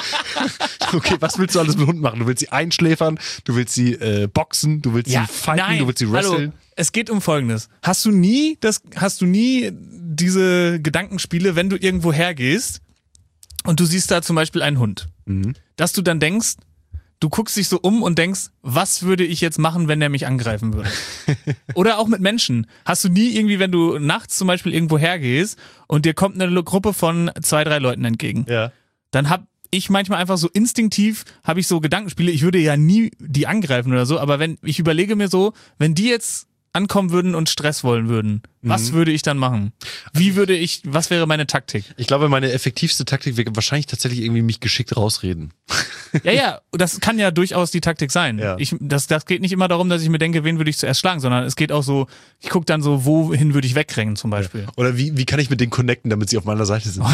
Okay, was willst du alles mit Hunden machen? Du willst sie einschläfern, du willst sie äh, boxen, du willst sie fighten, nein, du willst sie wresteln. Hallo, es geht um Folgendes. Hast du nie das, hast du nie diese Gedankenspiele, wenn du irgendwo hergehst und du siehst da zum Beispiel einen Hund, Mhm. dass du dann denkst, du guckst dich so um und denkst, was würde ich jetzt machen, wenn der mich angreifen würde? Oder auch mit Menschen. Hast du nie irgendwie, wenn du nachts zum Beispiel irgendwo hergehst und dir kommt eine Gruppe von zwei, drei Leuten entgegen, Ja. dann hab ich manchmal einfach so instinktiv, habe ich so Gedankenspiele, ich würde ja nie die angreifen oder so, aber wenn ich überlege mir so, wenn die jetzt ankommen würden und Stress wollen würden, was Mhm. würde ich dann machen? Wie würde ich, was wäre meine Taktik? Ich glaube, meine effektivste Taktik wäre wahrscheinlich tatsächlich irgendwie mich geschickt rausreden. Ja, ja, das kann ja durchaus die Taktik sein. Ja. Ich, das, das geht nicht immer darum, dass ich mir denke, wen würde ich zuerst schlagen, sondern es geht auch so, ich gucke dann so, wohin würde ich wegrennen zum Beispiel. Oder wie, wie kann ich mit denen connecten, damit sie auf meiner Seite sind?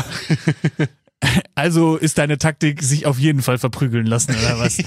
Also ist deine Taktik, sich auf jeden Fall verprügeln lassen, oder was?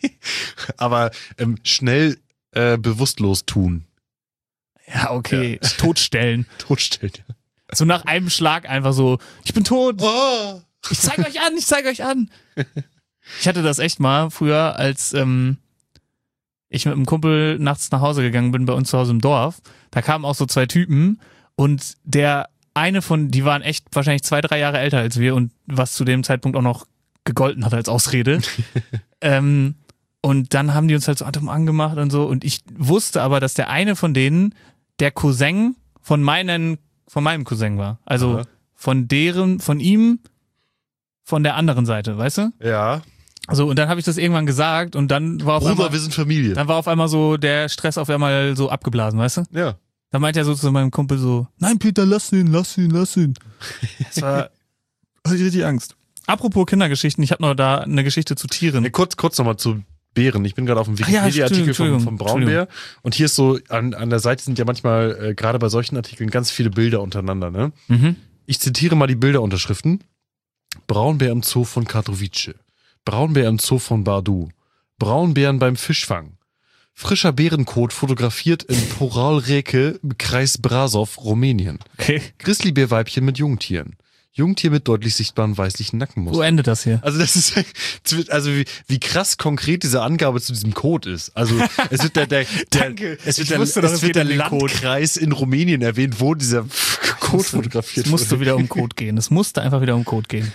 Aber ähm, schnell äh, bewusstlos tun. Ja, okay, totstellen. Totstellen. So nach einem Schlag einfach so, ich bin tot. Oh. Ich zeig euch an, ich zeig euch an. Ich hatte das echt mal früher, als ähm, ich mit einem Kumpel nachts nach Hause gegangen bin, bei uns zu Hause im Dorf. Da kamen auch so zwei Typen und der eine von, die waren echt wahrscheinlich zwei, drei Jahre älter als wir und was zu dem Zeitpunkt auch noch gegolten hat als Ausrede. ähm, und dann haben die uns halt so Atem angemacht und so und ich wusste aber, dass der eine von denen der Cousin von meinen, von meinem Cousin war. Also Aha. von deren, von ihm, von der anderen Seite, weißt du? Ja. So, und dann habe ich das irgendwann gesagt und dann war auf Bruder, einmal, wir sind Familie. dann war auf einmal so der Stress auf einmal so abgeblasen, weißt du? Ja. Dann meinte er so zu meinem Kumpel so, nein Peter, lass ihn, lass ihn, lass ihn. Das war, hatte ich richtig Angst. Apropos Kindergeschichten, ich habe noch da eine Geschichte zu Tieren. Ja, kurz kurz nochmal zu Bären. Ich bin gerade auf dem Ach ja, Wikipedia-Artikel vom, Entschuldigung, vom Braunbär. Und hier ist so, an, an der Seite sind ja manchmal, äh, gerade bei solchen Artikeln, ganz viele Bilder untereinander. Ne? Mhm. Ich zitiere mal die Bilderunterschriften. Braunbär im Zoo von Katowice. Braunbär im Zoo von Bardu. Braunbären beim Fischfang. Frischer Bärenkot fotografiert in Poralreke im Kreis Brașov, Rumänien. Okay. Grizzlybärweibchen mit Jungtieren. Jungtier mit deutlich sichtbaren weißlichen Nackenmustern. Wo endet das hier? Also das ist also wie, wie krass konkret diese Angabe zu diesem Code ist. Also es wird der, der, der Danke. es wird Ich der, wusste doch, es es wird geht der um den Code. Landkreis in Rumänien erwähnt, wo dieser Code fotografiert Es musste wurde. wieder um Code gehen. Es musste einfach wieder um Code gehen.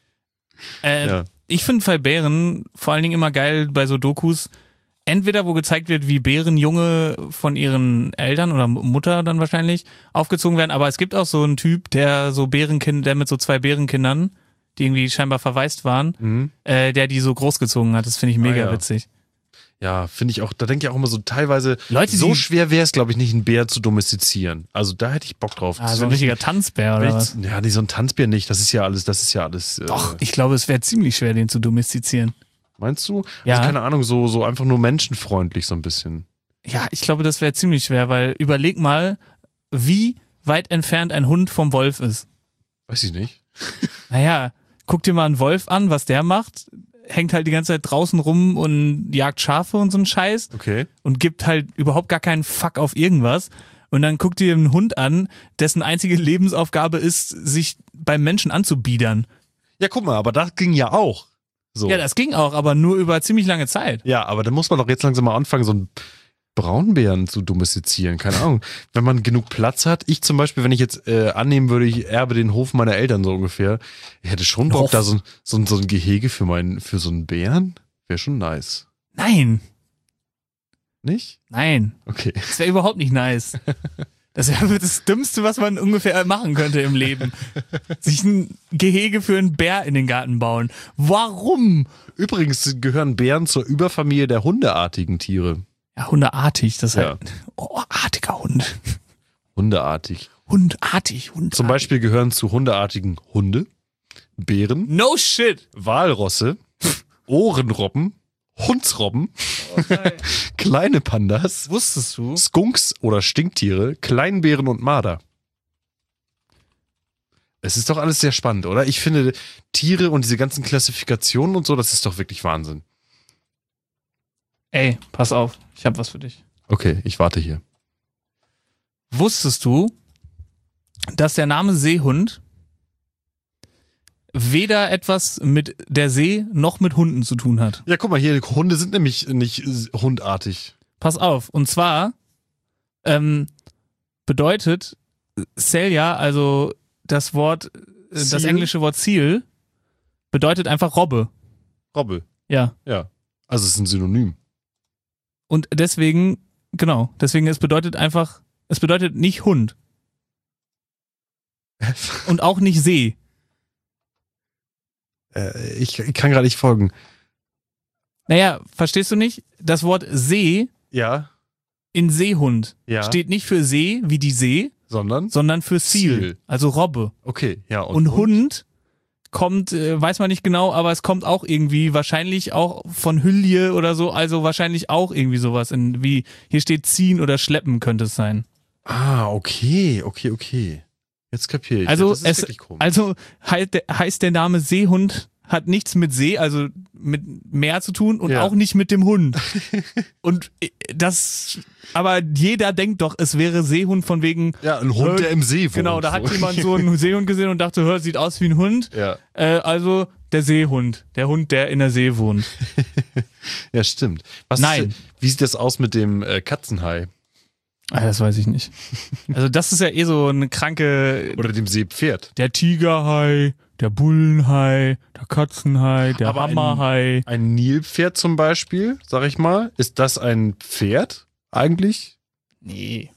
Äh, Ja. Ich finde bei Bären vor allen Dingen immer geil bei so Dokus, entweder wo gezeigt wird, wie Bärenjunge von ihren Eltern oder Mutter dann wahrscheinlich aufgezogen werden, aber es gibt auch so einen Typ, der so Bärenkind, der mit so zwei Bärenkindern, die irgendwie scheinbar verwaist waren, Mhm. äh, der die so großgezogen hat. Das finde ich mega Ah, ja. witzig. Ja, finde ich auch, da denke ich auch immer so teilweise, Leute, so die- schwer wäre es, glaube ich, nicht, einen Bär zu domestizieren. Also da hätte ich Bock drauf. Ah, Das so ein wär- richtiger Tanzbär wenn oder ich- was? Ja, nee, so ein Tanzbär nicht. Das ist ja alles, das ist ja alles. Äh, Doch, ich glaube, es wäre ziemlich schwer, den zu domestizieren. Meinst du? Ja. Also keine Ahnung, so, so einfach nur menschenfreundlich so ein bisschen. Ja, ich glaube, das wäre ziemlich schwer, weil überleg mal, wie weit entfernt ein Hund vom Wolf ist. Weiß ich nicht. Naja, guck dir mal einen Wolf an, was der macht. Hängt halt die ganze Zeit draußen rum und jagt Schafe und so einen Scheiß Okay. und gibt halt überhaupt gar keinen Fuck auf irgendwas. Und dann guck dir einen Hund an, dessen einzige Lebensaufgabe ist, sich beim Menschen anzubiedern. Ja, guck mal, aber das ging ja auch. So. Ja, das ging auch, aber nur über ziemlich lange Zeit. Ja, aber dann muss man doch jetzt langsam mal anfangen, so einen Braunbären zu domestizieren. Keine Ahnung. Wenn man genug Platz hat, ich zum Beispiel, wenn ich jetzt äh, annehmen würde, ich erbe den Hof meiner Eltern so ungefähr, ich hätte schon Bock, Hof. da so, so, ein- so ein Gehege für meinen, für so einen Bären. Wäre schon nice. Nein, Nicht? nein, Okay. das wäre überhaupt nicht nice. Das wäre das Dümmste, was man ungefähr machen könnte im Leben. Sich ein Gehege für einen Bär in den Garten bauen. Warum? Übrigens gehören Bären zur Überfamilie der hundeartigen Tiere. Ja, hundeartig, das ist Ja. halt. Oh, artiger Hund. Hundeartig. Hundartig, Hund. Zum Beispiel gehören zu hundeartigen Hunde, Bären, No shit. Walrosse, Ohrenrobben, Hundsrobben, kleine Pandas, Wusstest du? Skunks oder Stinktiere, Kleinbären und Marder. Es ist doch alles sehr spannend, oder? Ich finde Tiere und diese ganzen Klassifikationen und so, das ist doch wirklich Wahnsinn. Ey, pass auf, ich hab was für dich. Okay, ich warte hier. Wusstest du, dass der Name Seehund weder etwas mit der See noch mit Hunden zu tun hat? Ja, guck mal hier, Hunde sind nämlich nicht hundartig. Pass auf, und zwar ähm, bedeutet Celia, also das Wort, äh, das Seal? englische Wort Seal, bedeutet einfach Robbe. Robbe, Ja. ja. Also es ist ein Synonym. Und deswegen, genau, deswegen, es bedeutet einfach, es bedeutet nicht Hund und auch nicht See. Äh, ich, ich kann gerade nicht folgen. Naja, verstehst du nicht? Das Wort See Ja. in Seehund Ja. steht nicht für See wie die See, Sondern? sondern für Seal, Seal. also Robbe. Okay, ja. Und, Hund kommt, äh, weiß man nicht genau, aber es kommt auch irgendwie, wahrscheinlich auch von Hülje oder so, also wahrscheinlich auch irgendwie sowas in, wie, hier steht ziehen oder schleppen könnte es sein. Ah, okay, okay, okay. Jetzt kapiere ich. Also, ja, das ist es, wirklich komisch. also heißt der, heißt der Name Seehund, hat nichts mit See, also mit Meer zu tun und Ja. auch nicht mit dem Hund. Und das, aber jeder denkt doch, es wäre Seehund von wegen, ja, ein Hund, Hör- der im See wohnt. genau, da hat so. jemand so einen Seehund gesehen und dachte, hör, sieht aus wie ein Hund. Ja. Äh, also der Seehund, der Hund, der in der See wohnt. Ja, stimmt. Was Nein. Ist, wie sieht das aus mit dem äh, Katzenhai? Ah, das weiß ich nicht. Also das ist ja eh so eine kranke, Oder dem Seepferd? der Tigerhai, der Bullenhai, der Katzenhai, der Aber ein- Hammerhai. Ein Nilpferd zum Beispiel, sag ich mal, ist das ein Pferd eigentlich? Nee.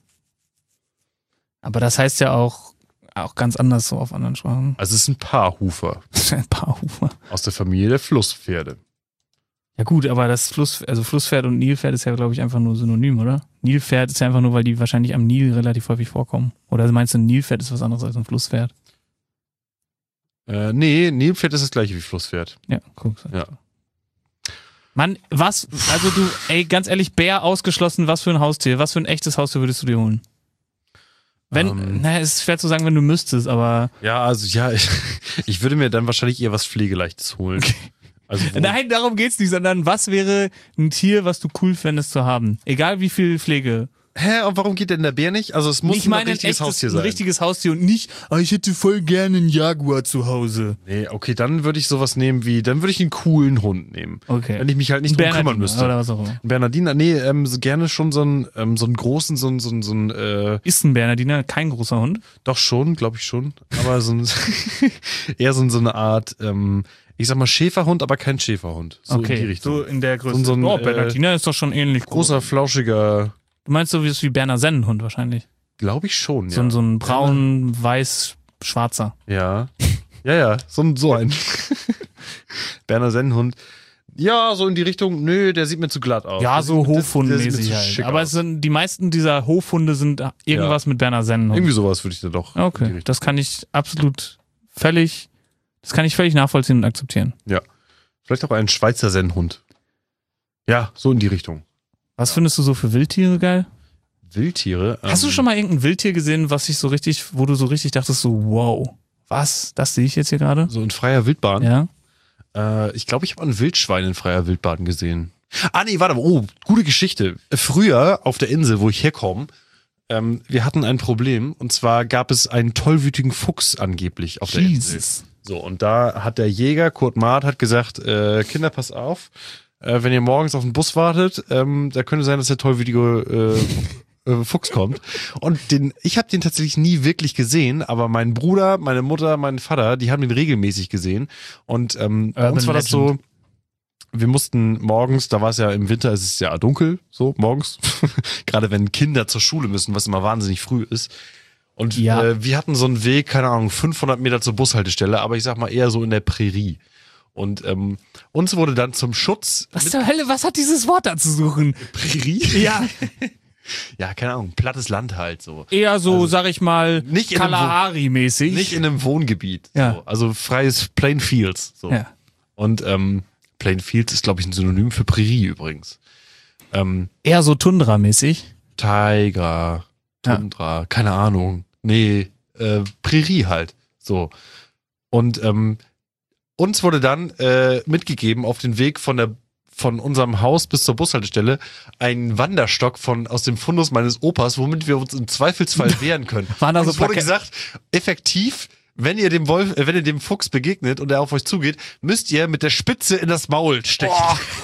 Aber das heißt ja auch, auch ganz anders so auf anderen Sprachen. Also es ist ein Paarhufer Ein Paarhufer. aus der Familie der Flusspferde. Ja gut, aber das Fluss, also Flusspferd und Nilpferd ist ja, glaube ich, einfach nur synonym, oder? Nilpferd ist ja einfach nur, weil die wahrscheinlich am Nil relativ häufig vorkommen. Oder meinst du, ein Nilpferd ist was anderes als ein Flusspferd? Äh, nee, Nilpferd ist das gleiche wie Flusspferd. Ja, guck. Ja. Mann, was, also du, ey, ganz ehrlich, Bär ausgeschlossen, was für ein Haustier, was für ein echtes Haustier würdest du dir holen? Wenn, Ähm. naja, es ist schwer zu sagen, wenn du müsstest, aber. Ja, also ja, ich, ich würde mir dann wahrscheinlich eher was Pflegeleichtes holen. Also wo, Nein, darum geht's nicht, sondern was wäre ein Tier, was du cool fändest zu haben? Egal wie viel Pflege. Hä, und warum geht denn der Bär nicht? Also es muss ich ein meine, ein richtiges echtes, Haustier ein sein. richtiges Haustier und nicht, oh, ich hätte voll gerne einen Jaguar zu Hause. Nee, okay, dann würde ich sowas nehmen wie, dann würde ich einen coolen Hund nehmen. Okay. Wenn ich mich halt nicht drum kümmern müsste. Oder was auch immer. Ein Bernardiner, nee, ähm, so gerne schon so einen, ähm, so einen großen, so einen, so einen, so einen äh, Ist ein Bernardiner kein großer Hund? doch schon, glaube ich schon, aber so ein, eher so, so eine Art, ähm, ich sag mal Schäferhund, aber kein Schäferhund. So in die Okay, Richtung. so in der Größe. So- so ein, oh, äh, Bernardiner ist doch schon ähnlich groß. Großer, flauschiger, Du meinst so wie wie Berner Sennenhund wahrscheinlich. glaube ich schon, ja. So, ein- so ein braun, weiß, schwarzer. Ja. Ja, ja, so ein, so ein. Berner Sennenhund. Ja, so in die Richtung, nö, der sieht mir zu glatt aus. Ja, Der so sieht mir- der sieht mir Hofhundmäßig zu halt. schick Aber aus. es sind, die meisten dieser Hofhunde sind irgendwas mit Berner Sennenhund. Irgendwie sowas würde ich da doch. in die Okay, Richtung. das kann ich absolut völlig, das kann ich völlig nachvollziehen und akzeptieren. Vielleicht auch ein Schweizer Sennhund. Ja, so in die Richtung. Was findest du so für Wildtiere geil? Wildtiere. Hast du ähm, schon mal irgendein Wildtier gesehen, was ich so richtig, wo du so richtig dachtest, so wow, was, das sehe ich jetzt hier gerade? So in freier Wildbahn? Ja. Äh, ich glaube, ich habe ein Wildschwein in freier Wildbahn gesehen. Ah, nee, warte mal. Oh, gute Geschichte. Früher auf der Insel, wo ich herkomme, ähm, wir hatten ein Problem. Und zwar gab es einen tollwütigen Fuchs angeblich auf der Insel. Jesus. So, und da hat der Jäger, Kurt Maat, hat gesagt, äh, Kinder, pass auf, äh, wenn ihr morgens auf den Bus wartet, ähm, da könnte sein, dass der tollwütige äh, äh, Fuchs kommt. Und den, ich habe den tatsächlich nie wirklich gesehen, aber mein Bruder, meine Mutter, mein Vater, die haben den regelmäßig gesehen. Und ähm, bei Urban uns war das so, Legend. wir mussten morgens, da war es ja im Winter, es ist ja dunkel, so morgens, gerade wenn Kinder zur Schule müssen, was immer wahnsinnig früh ist. Und Ja. äh, wir hatten so einen Weg, keine Ahnung, fünfhundert Meter zur Bushaltestelle, aber ich sag mal eher so in der Prärie. Und ähm, uns wurde dann zum Schutz Was zur Hölle, was hat dieses Wort da zu suchen? Prärie? Ja, Ja, keine Ahnung, plattes Land halt so. eher so, Also, sag ich mal, nicht in einem Wo- Kalahari-mäßig. Nicht in einem Wohngebiet. Ja. So. Also freies Plain Fields. So. Ja. Und ähm, Plain Fields ist, glaube ich, ein Synonym für Prärie übrigens. Ähm, Eher so Tundra-mäßig. Tiger, Ja. Tundra, keine Ahnung. Nee, äh, Prärie halt. So. Und ähm, uns wurde dann äh, mitgegeben auf den Weg von der von unserem Haus bis zur Bushaltestelle ein Wanderstock von aus dem Fundus meines Opas, womit wir uns im Zweifelsfall wehren können. Waren da Und so es wurde Plakette- gesagt, effektiv, wenn ihr dem Wolf, äh, wenn ihr dem Fuchs begegnet und er auf euch zugeht, müsst ihr mit der Spitze in das Maul stechen.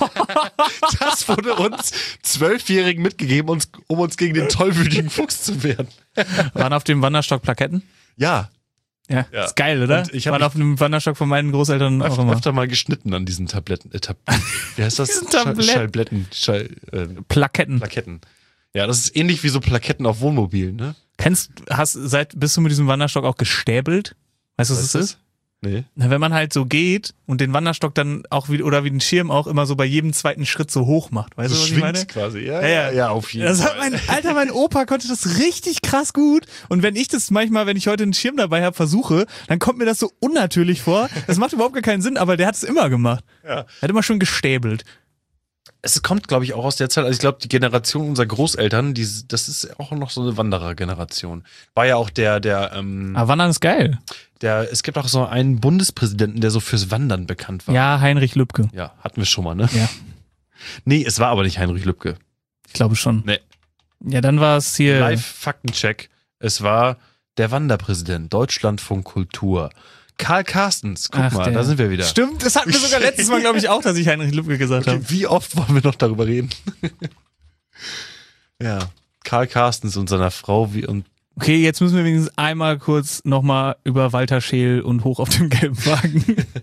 Das wurde uns Zwölfjährigen mitgegeben, uns, um uns gegen den tollwütigen Fuchs zu wehren. Waren auf dem Wanderstock Plaketten? Ja, Ja, Ja. ist geil, oder? Und ich hab Waren mich- auf dem Wanderstock von meinen Großeltern auch öfter, immer. öfter mal geschnitten an diesen Tabletten. Äh, Tab Wie heißt das? Diesen Tabletten. Schall, Schallblätten, Schall, äh, Plaketten. Plaketten. Ja, das ist ähnlich wie so Plaketten auf Wohnmobilen, ne? Kennst, hast, seit, bist du mit diesem Wanderstock auch gestäbelt? Weißt du, was Was das ist ist? Nee. Na, wenn man halt so geht und den Wanderstock dann auch wie, oder wie den Schirm auch immer so bei jedem zweiten Schritt so hoch macht. Weißt du, was ich meine? Quasi. Ja, Ja, ja. ja, auf jeden Das Fall. hat mein, Alter, mein Opa konnte das richtig krass gut. Und wenn ich das manchmal, wenn ich heute einen Schirm dabei habe, versuche, dann kommt mir das so unnatürlich vor. Das macht überhaupt gar keinen Sinn, aber der hat es immer gemacht. Ja. Er hat immer schon gestäbelt. Es kommt, glaube ich, auch aus der Zeit, also ich glaube, die Generation unserer Großeltern, die, das ist auch noch so eine Wanderer-Generation. War ja auch der, der, ähm, Aber Wandern ist geil. der, es gibt auch so einen Bundespräsidenten, der so fürs Wandern bekannt war. Ja, Heinrich Lübke. Ja, hatten wir schon mal, ne? Ja. Nee, es war aber nicht Heinrich Lübke. Ich glaube schon. Nee. Ja, dann war es hier. Live-Faktencheck. Es war der Wanderpräsident, Deutschlandfunk Kultur. Karl Carstens, guck Ach, mal, der. da sind wir wieder. Stimmt, das hatten wir sogar letztes Mal, glaube ich, auch, dass ich Heinrich Lübke gesagt Okay, habe. wie oft wollen wir noch darüber reden? Ja, Karl Carstens und seiner Frau wie und Okay, jetzt müssen wir wenigstens einmal kurz nochmal über Walter Scheel und Hoch auf dem gelben Wagen.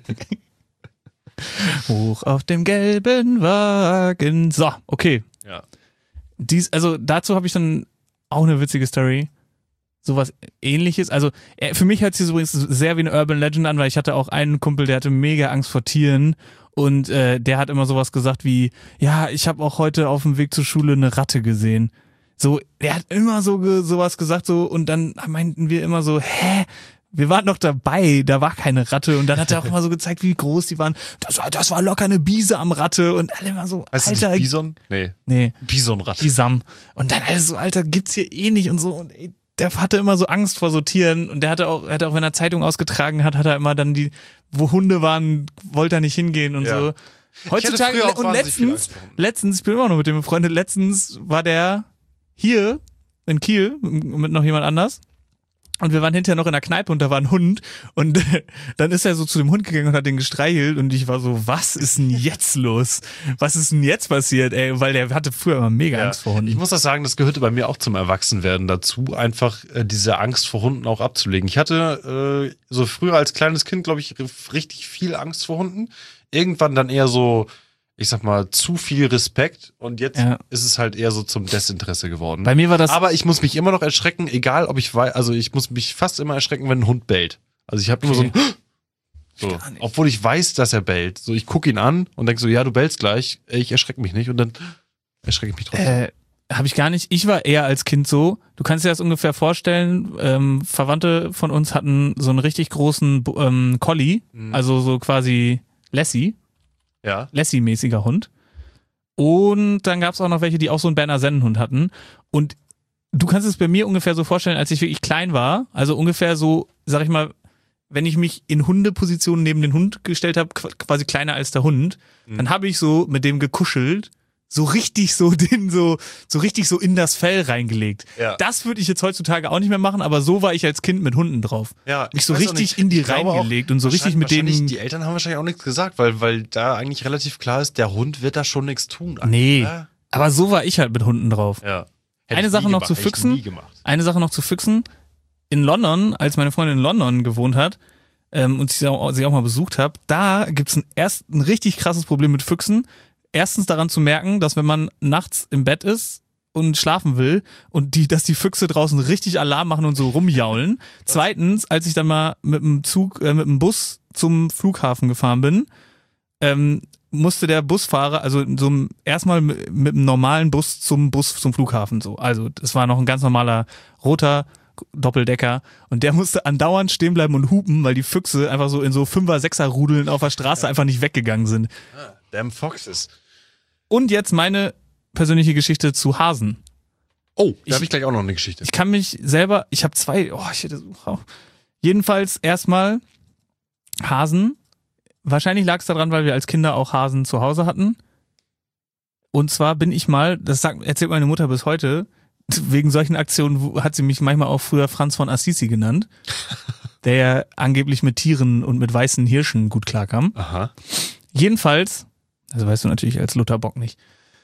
Hoch auf dem gelben Wagen. So, okay. ja. Dies, also dazu habe ich dann auch eine witzige Story. Sowas ähnliches. Also er, für mich hört sich übrigens sehr wie eine Urban Legend an, weil ich hatte auch einen Kumpel, der hatte mega Angst vor Tieren und äh, der hat immer sowas gesagt wie, ja, ich habe auch heute auf dem Weg zur Schule eine Ratte gesehen. So, der hat immer so ge, sowas gesagt so und dann meinten wir immer so, hä? Wir waren doch dabei, da war keine Ratte und dann hat er auch immer so gezeigt, wie groß die waren. Das war, das war locker eine Biese am Ratte und alle immer so, Heißt Alter. das Bison? Nee. Nee, Bisonratte. Bisam. Und dann alles so, Alter, gibt's hier eh nicht und so und ey, der hatte immer so Angst vor so Tieren und der hatte auch, er hatte auch, wenn er Zeitung ausgetragen hat, hat er immer dann die, wo Hunde waren, wollte er nicht hingehen und Ja. so. Heutzutage, früher auch und wahnsinnig viel letztens, Angst vor Hunden. letztens, ich bin immer noch mit dem befreundet, letztens war der hier in Kiel mit noch jemand anders. Und wir waren hinterher noch in der Kneipe und da war ein Hund und dann ist er so zu dem Hund gegangen und hat den gestreichelt und ich war so, was ist denn jetzt los? Was ist denn jetzt passiert, ey? Weil der hatte früher immer mega Ja. Angst vor Hunden. Ich muss das sagen, das gehörte bei mir auch zum Erwachsenwerden dazu, einfach äh, diese Angst vor Hunden auch abzulegen. Ich hatte äh, so früher als kleines Kind, glaube ich, richtig viel Angst vor Hunden. Irgendwann dann eher so, ich sag mal, zu viel Respekt und jetzt Ja. ist es halt eher so zum Desinteresse geworden. Bei mir war das, Aber ich muss mich immer noch erschrecken, egal ob ich weiß, also ich muss mich fast immer erschrecken, wenn ein Hund bellt. Also ich habe immer Okay. so ein so, Gar nicht. obwohl ich weiß, dass er bellt. So, ich gucke ihn an und denke so, ja, du bellst gleich. Ich erschrecke mich nicht und dann erschrecke ich mich trotzdem. äh, habe ich gar nicht. Ich war eher als Kind so. Du kannst dir das ungefähr vorstellen. Ähm, Verwandte von uns hatten so einen richtig großen ähm, Collie, Mhm. also so quasi Lassie, Ja. Lassie-mäßiger Hund. Und dann gab es auch noch welche, die auch so einen Berner Sennenhund hatten. Und du kannst es bei mir ungefähr so vorstellen, als ich wirklich klein war. Also ungefähr so, sag ich mal, wenn ich mich in Hundeposition neben den Hund gestellt habe, quasi kleiner als der Hund, Mhm. dann habe ich so mit dem gekuschelt, so richtig so den so so richtig so in das Fell reingelegt. Ja. Das würde ich jetzt heutzutage auch nicht mehr machen, aber so war ich als Kind mit Hunden drauf. Ja, Mich ich so weiß auch richtig nicht. in die Ich glaube auch, reingelegt und so richtig mit wahrscheinlich- denen. Die Eltern haben wahrscheinlich auch nichts gesagt, weil, weil da eigentlich relativ klar ist, der Hund wird da schon nichts tun. eigentlich, Nee, oder? aber so war ich halt mit Hunden drauf. Ja. Hätte Eine ich Sache nie noch gemacht, zu hätte ich Füchsen. nie gemacht. Eine Sache noch zu Füchsen. In London, als meine Freundin in London gewohnt hat ähm, und ich sie auch, sie auch mal besucht habe, da gibt's ein, erst ein richtig krasses Problem mit Füchsen. Erstens daran zu merken, dass wenn man nachts im Bett ist und schlafen will und die, dass die Füchse draußen richtig Alarm machen und so rumjaulen. Zweitens, als ich dann mal mit dem Zug, äh, mit dem Bus zum Flughafen gefahren bin, ähm, musste der Busfahrer, also in so einem, erstmal mit, mit einem normalen Bus zum Bus zum Flughafen so. Also das war noch ein ganz normaler roter Doppeldecker und der musste andauernd stehen bleiben und hupen, weil die Füchse einfach so in so Fünfer-, Sechser-Rudeln auf der Straße einfach nicht weggegangen sind. Damn Foxes. Und jetzt meine persönliche Geschichte zu Hasen. Oh, da Ich- habe ich gleich auch noch eine Geschichte. Ich kann mich selber, ich habe zwei, oh, ich hätte so, oh. Jedenfalls erstmal Hasen. Wahrscheinlich lag es daran, weil wir als Kinder auch Hasen zu Hause hatten. Und zwar bin ich mal, das sagt, erzählt meine Mutter bis heute, wegen solchen Aktionen wo- hat sie mich manchmal auch früher Franz von Assisi genannt, der ja angeblich mit Tieren und mit weißen Hirschen gut klarkam. Aha. Jedenfalls, also weißt du natürlich als Luther Bock nicht.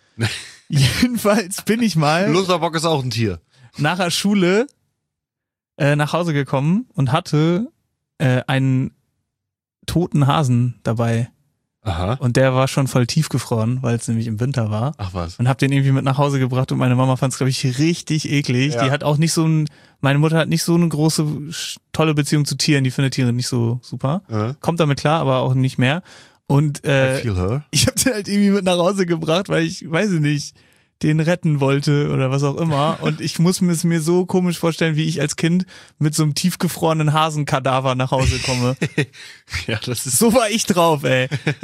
Jedenfalls bin ich mal Lutherbock ist auch ein Tier. nach der Schule äh, nach Hause gekommen und hatte äh, einen toten Hasen dabei. Aha. Und der war schon voll tiefgefroren, weil es nämlich im Winter war. Ach was. Und hab den irgendwie mit nach Hause gebracht und meine Mama fand es, glaube ich, richtig eklig. Ja. Die hat auch nicht so ein, meine Mutter hat nicht so eine große, tolle Beziehung zu Tieren, die findet Tiere nicht so super. Äh? Kommt damit klar, aber auch nicht mehr. Und I äh, feel her. ich habe den halt irgendwie mit nach Hause gebracht, weil ich, weiß ich nicht, den retten wollte oder was auch immer. Und ich muss mir es mir so komisch vorstellen, wie ich als Kind mit so einem tiefgefrorenen Hasenkadaver nach Hause komme. Ja, das ist. So war ich drauf, ey.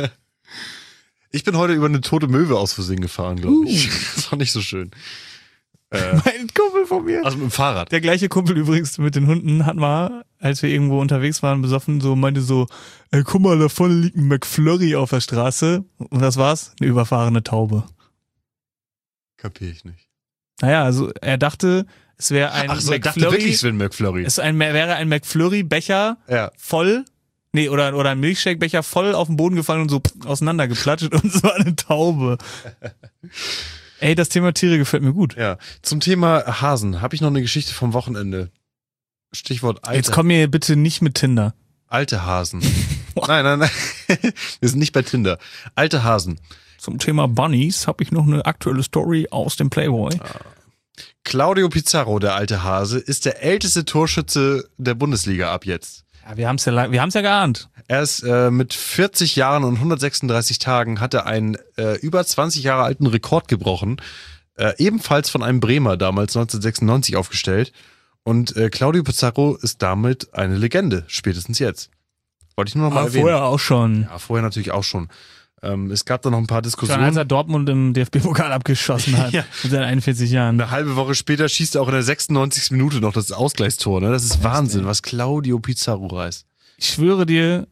Ich bin heute über eine tote Möwe aus Versehen gefahren, glaube ich. Das war nicht so schön. Äh, Mein Kumpel von mir. also mit dem Fahrrad. Der gleiche Kumpel übrigens mit den Hunden hat mal, als wir irgendwo unterwegs waren, besoffen, so meinte so, ey, guck mal, da vorne liegt ein McFlurry auf der Straße. Und was war's? Eine überfahrene Taube. Kapier ich nicht. Naja, also er dachte, es wäre ein Ach so, ich dachte McFlurry. wirklich, es wäre ein McFlurry. Es ein, wäre ein McFlurry-Becher Ja. voll, nee, oder, oder ein Milkshake-Becher voll auf den Boden gefallen und so auseinandergeplatscht und es war eine Taube. Ey, das Thema Tiere gefällt mir gut. Ja. Zum Thema Hasen habe ich noch eine Geschichte vom Wochenende. Stichwort alte, Jetzt komm mir bitte nicht mit Tinder. alte Hasen. Nein, nein, nein. Wir sind nicht bei Tinder. Alte Hasen. Zum Thema Bunnies habe ich noch eine aktuelle Story aus dem Playboy. Claudio Pizarro, der alte Hase, ist der älteste Torschütze der Bundesliga ab jetzt. Ja, wir haben es ja, lang- wir haben's ja geahnt. Er ist äh, mit vierzig Jahren und hundertsechsunddreißig Tagen hat er einen äh, über zwanzig Jahre alten Rekord gebrochen. Äh, ebenfalls von einem Bremer damals neunzehnhundertsechsundneunzig aufgestellt. Und äh, Claudio Pizarro ist damit eine Legende, spätestens jetzt. Wollte ich nur noch mal Aber erwähnen. vorher auch schon. Ja, vorher natürlich auch schon. Ähm, es gab da noch ein paar Schon als Diskussionen. er Dortmund im D F B-Pokal abgeschossen hat. Ja. Mit seinen einundvierzig Jahren. Eine halbe Woche später schießt er auch in der sechsundneunzigsten Minute noch das Ausgleichstor. Ne? Das ist Wahnsinn, was Claudio Pizarro reißt. Ich schwöre dir,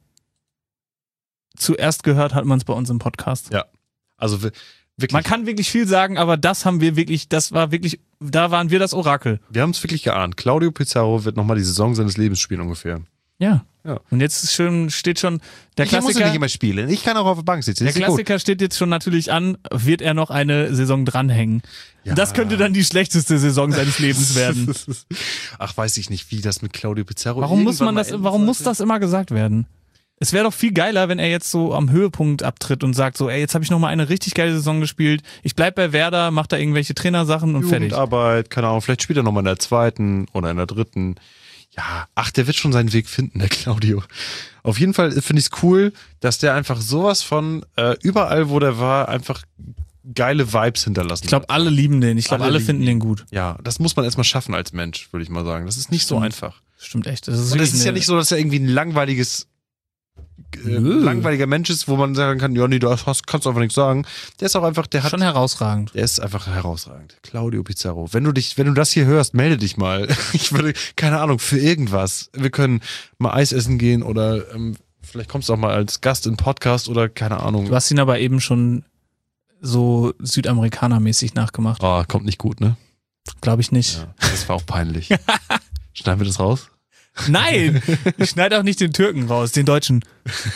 zuerst gehört hat man es bei uns im Podcast. Ja. Also wir- wirklich, Man kann wirklich viel sagen, aber das haben wir wirklich, das war wirklich, da waren wir das Orakel. wir haben es wirklich geahnt. Claudio Pizarro wird nochmal die Saison seines Lebens spielen ungefähr. Ja. Ja. Und jetzt ist schon, steht schon, der Ich muss ja Klassiker, nicht immer spielen. Ich kann auch auf der Bank sitzen. der Das ist gut. Klassiker steht jetzt schon natürlich an, wird er noch eine Saison dranhängen. Ja. Das könnte dann die schlechteste Saison seines Lebens werden. Ach, weiß ich nicht, wie das mit Claudio Pizarro Warum muss irgendwann man mal das, enden warum muss sollte. das immer gesagt werden? Es wäre doch viel geiler, wenn er jetzt so am Höhepunkt abtritt und sagt so, ey, jetzt habe ich noch mal eine richtig geile Saison gespielt. Ich bleib bei Werder, mach da irgendwelche Trainersachen und fertig. Jugendarbeit, keine Ahnung, vielleicht spielt er nochmal in der zweiten oder in der dritten. Ja, ach, der wird schon seinen Weg finden, der Claudio. Auf jeden Fall finde ich es cool, dass der einfach sowas von äh, überall, wo der war, einfach geile Vibes hinterlassen Ich glaube, hat. alle lieben den. Ich glaube, Alle alle, lieben finden ihn. den gut. Ja, das muss man erstmal schaffen als Mensch, würde ich mal sagen. Das ist nicht so Stimmt. einfach. Stimmt echt. Das ist, Und es wirklich ist ja eine- nicht so, dass er irgendwie ein langweiliges äh, Nö. langweiliger Mensch ist, wo man sagen kann, ja, nee, da hast, kannst du einfach nichts sagen. Der ist auch einfach, der hat schon herausragend. Der ist einfach herausragend. Claudio Pizarro. Wenn du dich, wenn du das hier hörst, melde dich mal. Ich würde, keine Ahnung, für irgendwas. Wir können mal Eis essen gehen oder ähm, vielleicht kommst du auch mal als Gast in Podcast oder keine Ahnung. Du hast ihn aber eben schon so Südamerikanermäßig nachgemacht. Oh, kommt nicht gut, ne? Glaube ich nicht. Ja, das war auch peinlich. Schneiden wir das raus? Nein! Ich schneide auch nicht den Türken raus, den Deutschen.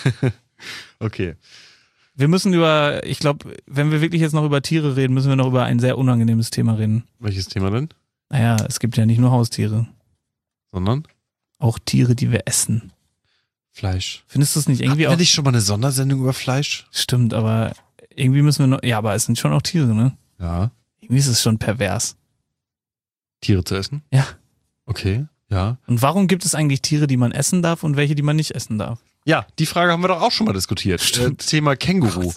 Okay. Wir müssen über, ich glaube, wenn wir wirklich jetzt noch über Tiere reden, müssen wir noch über ein sehr unangenehmes Thema reden. Welches Thema denn? Naja, es gibt ja nicht nur Haustiere. Sondern? Auch Tiere, die wir essen. Fleisch. Findest du es nicht irgendwie Hatten wir auch? nicht schon mal eine Sondersendung über Fleisch? Stimmt, aber irgendwie müssen wir noch, ja, aber es sind schon auch Tiere, ne? Ja. Irgendwie ist es schon pervers. Tiere zu essen? Ja. Okay, ja. Und warum gibt es eigentlich Tiere, die man essen darf und welche, die man nicht essen darf? Ja, die Frage haben wir doch auch schon mal diskutiert. Stimmt. Äh, Thema Känguru.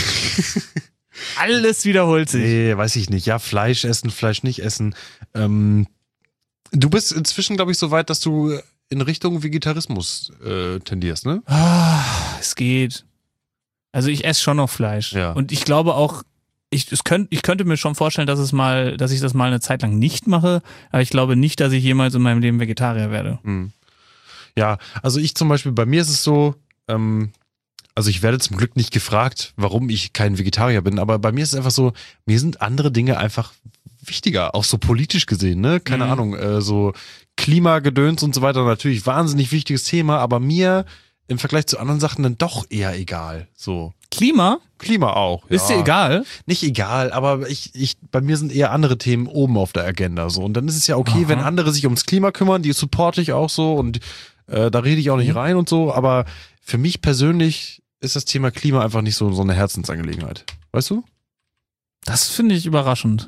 Alles wiederholt sich. Nee, weiß ich nicht. Ja, Fleisch essen, Fleisch nicht essen. Ähm, du bist inzwischen, glaube ich, so weit, dass du in Richtung Vegetarismus äh, tendierst, ne? Ah, es geht. Also ich esse schon noch Fleisch. Ja. Und ich glaube auch, ich, es könnt, ich könnte mir schon vorstellen, dass es mal, dass ich das mal eine Zeit lang nicht mache, aber ich glaube nicht, dass ich jemals in meinem Leben Vegetarier werde. Hm. Ja, also ich zum Beispiel, bei mir ist es so, ähm, also ich werde zum Glück nicht gefragt, warum ich kein Vegetarier bin, aber bei mir ist es einfach so, mir sind andere Dinge einfach wichtiger, auch so politisch gesehen, ne? Keine Mhm. Ahnung, äh, so Klimagedöns und so weiter, natürlich wahnsinnig wichtiges Thema, aber mir im Vergleich zu anderen Sachen dann doch eher egal. So. Klima? Klima auch. Ist ja. dir egal? Nicht egal, aber ich, ich, bei mir sind eher andere Themen oben auf der Agenda. So. Und dann ist es ja okay, Aha. wenn andere sich ums Klima kümmern, die supporte ich auch so und äh, da rede ich auch nicht Mhm. rein und so, aber für mich persönlich ist das Thema Klima einfach nicht so, so eine Herzensangelegenheit. Weißt du? Das finde ich überraschend.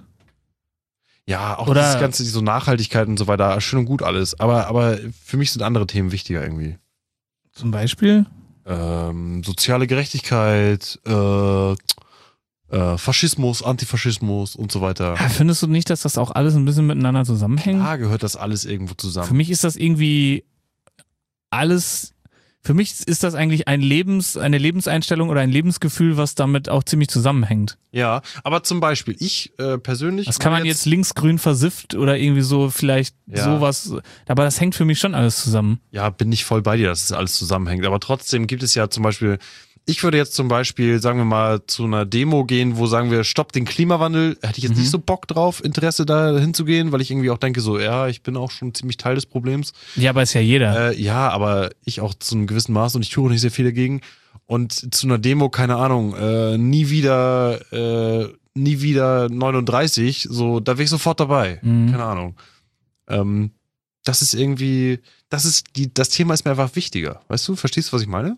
Ja, auch Oder- das ganze, so Nachhaltigkeit und so weiter, schön und gut alles. Aber, aber für mich sind andere Themen wichtiger irgendwie. Zum Beispiel? Ähm, soziale Gerechtigkeit, äh, äh, Faschismus, Antifaschismus und so weiter. Ja, findest du nicht, dass das auch alles ein bisschen miteinander zusammenhängt? Klar gehört das alles irgendwo Für zusammen. mich ist das irgendwie alles. Für mich ist das eigentlich ein Lebens, eine Lebenseinstellung oder ein Lebensgefühl, was damit auch ziemlich zusammenhängt. Ja, aber zum Beispiel, ich äh, persönlich. Das kann man jetzt linksgrün versifft oder irgendwie so vielleicht Ja. sowas. Aber das hängt für mich schon alles zusammen. Ja, bin ich voll bei dir, dass es alles zusammenhängt. Aber trotzdem gibt es ja zum Beispiel, ich würde jetzt zum Beispiel, sagen wir mal, zu einer Demo gehen, wo sagen wir, stoppt den Klimawandel. Hätte ich jetzt Mhm. nicht so Bock drauf, Interesse da hinzugehen, weil ich irgendwie auch denke, so, ja, ich bin auch schon ziemlich Teil des Problems. Ja, aber ist ja jeder. Äh, ja, aber ich auch zu einem gewissen Maß und ich tue auch nicht sehr viel dagegen. Und zu einer Demo, keine Ahnung, äh, nie wieder, äh, nie wieder neununddreißig, so, da wäre ich sofort dabei. Mhm. Keine Ahnung. Ähm, das ist irgendwie, das ist, die, das Thema ist mir einfach wichtiger. Weißt du, verstehst du, was ich meine?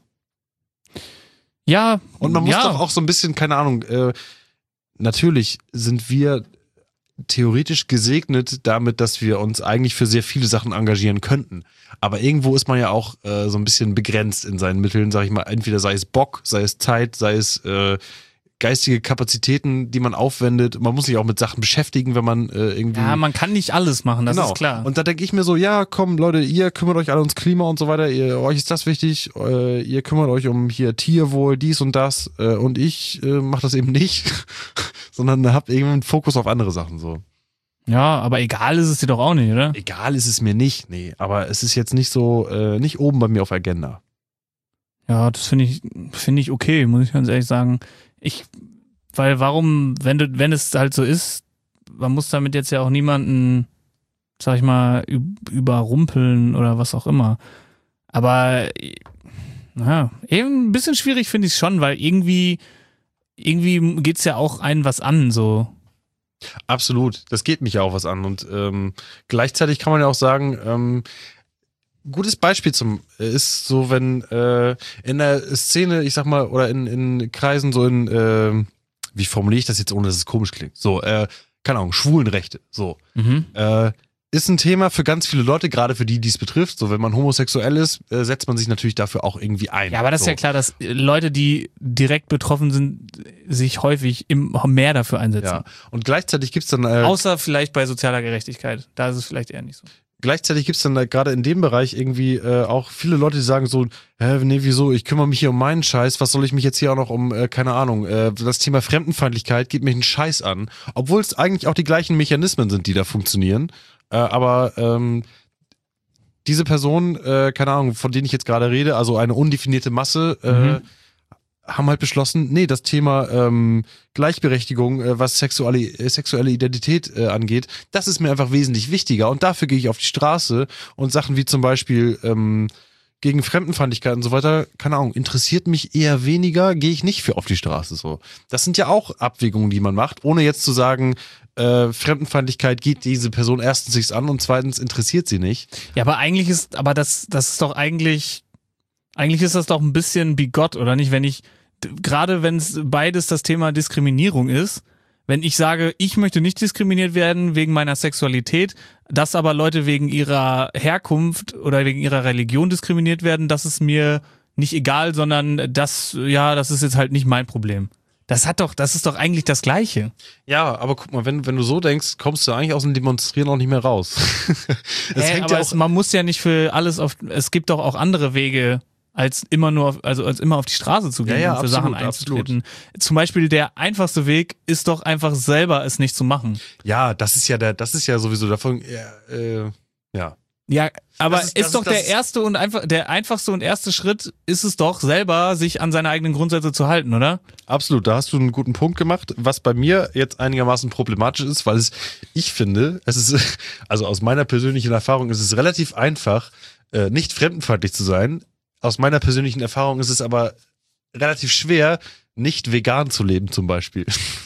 Ja. Und man muss ja. doch auch so ein bisschen, keine Ahnung, äh, natürlich sind wir theoretisch gesegnet damit, dass wir uns eigentlich für sehr viele Sachen engagieren könnten. Aber irgendwo ist man ja auch äh, so ein bisschen begrenzt in seinen Mitteln, sag ich mal. Entweder sei es Bock, sei es Zeit, sei es äh, geistige Kapazitäten, die man aufwendet. Man muss sich auch mit Sachen beschäftigen, wenn man äh, irgendwie... Ja, man kann nicht alles machen, das Genau. ist klar. Und da denke ich mir so, ja, komm, Leute, ihr kümmert euch alle ums Klima und so weiter, ihr, euch ist das wichtig, äh, ihr kümmert euch um hier Tierwohl, dies und das, äh, und ich äh, mache das eben nicht, sondern habt irgendwie einen Fokus auf andere Sachen so. Ja, aber egal ist es dir doch auch nicht, oder? Egal ist es mir nicht, nee, aber es ist jetzt nicht so, äh, nicht oben bei mir auf der Agenda. Ja, das finde ich, finde ich okay, muss ich ganz ehrlich sagen. Ich, weil warum, wenn du, wenn es halt so ist, man muss damit jetzt ja auch niemanden, sag ich mal, üb- überrumpeln oder was auch immer. Aber, naja, eben ein bisschen schwierig finde ich es schon, weil irgendwie, irgendwie geht's ja auch einen was an, so. Absolut, das geht mich ja auch was an und ähm, gleichzeitig kann man ja auch sagen, ähm, gutes Beispiel zum ist so, wenn äh, in der Szene, ich sag mal, oder in, in Kreisen so in, äh, wie formuliere ich das jetzt, ohne dass es komisch klingt, so, äh, keine Ahnung, Schwulenrechte, so, Mhm. äh, ist ein Thema für ganz viele Leute, gerade für die, die es betrifft. So, wenn man homosexuell ist, äh, setzt man sich natürlich dafür auch irgendwie ein. Ja, aber das so. ist ja klar, dass Leute, die direkt betroffen sind, sich häufig im, mehr dafür einsetzen. Ja, und gleichzeitig gibt's dann äh, Außer vielleicht bei sozialer Gerechtigkeit. Da ist es vielleicht eher nicht so. gleichzeitig gibt's dann da gerade in dem Bereich irgendwie äh, auch viele Leute, die sagen so, hä, nee, wieso, ich kümmere mich hier um meinen Scheiß, was soll ich mich jetzt hier auch noch um, äh, keine Ahnung, äh, das Thema Fremdenfeindlichkeit geht mich einen Scheiß an, obwohl es eigentlich auch die gleichen Mechanismen sind, die da funktionieren, äh, aber ähm, diese Personen, äh, keine Ahnung, von denen ich jetzt gerade rede, also eine undefinierte Masse, äh, Mhm. haben halt beschlossen, nee, das Thema ähm, Gleichberechtigung, äh, was sexuelle, äh, sexuelle Identität äh, angeht, das ist mir einfach wesentlich wichtiger und dafür gehe ich auf die Straße und Sachen wie zum Beispiel ähm, gegen Fremdenfeindlichkeit und so weiter, keine Ahnung, interessiert mich eher weniger, gehe ich nicht für auf die Straße so. Das sind ja auch Abwägungen, die man macht, ohne jetzt zu sagen, äh, Fremdenfeindlichkeit geht diese Person erstens nichts an und zweitens interessiert sie nicht. Ja, aber eigentlich ist, aber das, das ist doch eigentlich, eigentlich ist das doch ein bisschen bigott, oder nicht? Wenn ich, d- gerade wenn es beides das Thema Diskriminierung ist, wenn ich sage, ich möchte nicht diskriminiert werden wegen meiner Sexualität, dass aber Leute wegen ihrer Herkunft oder wegen ihrer Religion diskriminiert werden, das ist mir nicht egal, sondern das, ja, das ist jetzt halt nicht mein Problem. Das hat doch, das ist doch eigentlich das Gleiche. Ja, aber guck mal, wenn, wenn du so denkst, kommst du eigentlich aus dem Demonstrieren auch nicht mehr raus. Das Hä, hängt aber ja es, auch. man muss ja nicht für alles auf, es gibt doch auch andere Wege, als immer nur, auf, also als immer auf die Straße zu gehen Ja, ja, und für absolut, Sachen einzutreten. Zum Beispiel der einfachste Weg ist doch einfach selber es nicht zu machen. Ja, das ist ja der, das ist ja sowieso davon, ja, äh, ja. Ja, aber Das ist, ist- das doch ist- das der ist- erste und einfach, der einfachste und erste Schritt ist es doch, selber sich an seine eigenen Grundsätze zu halten, oder? Absolut, da hast du einen guten Punkt gemacht, was bei mir jetzt einigermaßen problematisch ist, weil es, ich finde, es ist, also aus meiner persönlichen Erfahrung ist es relativ einfach, äh, nicht fremdenfeindlich zu sein. Aus meiner persönlichen Erfahrung ist es aber relativ schwer, nicht vegan zu leben zum Beispiel.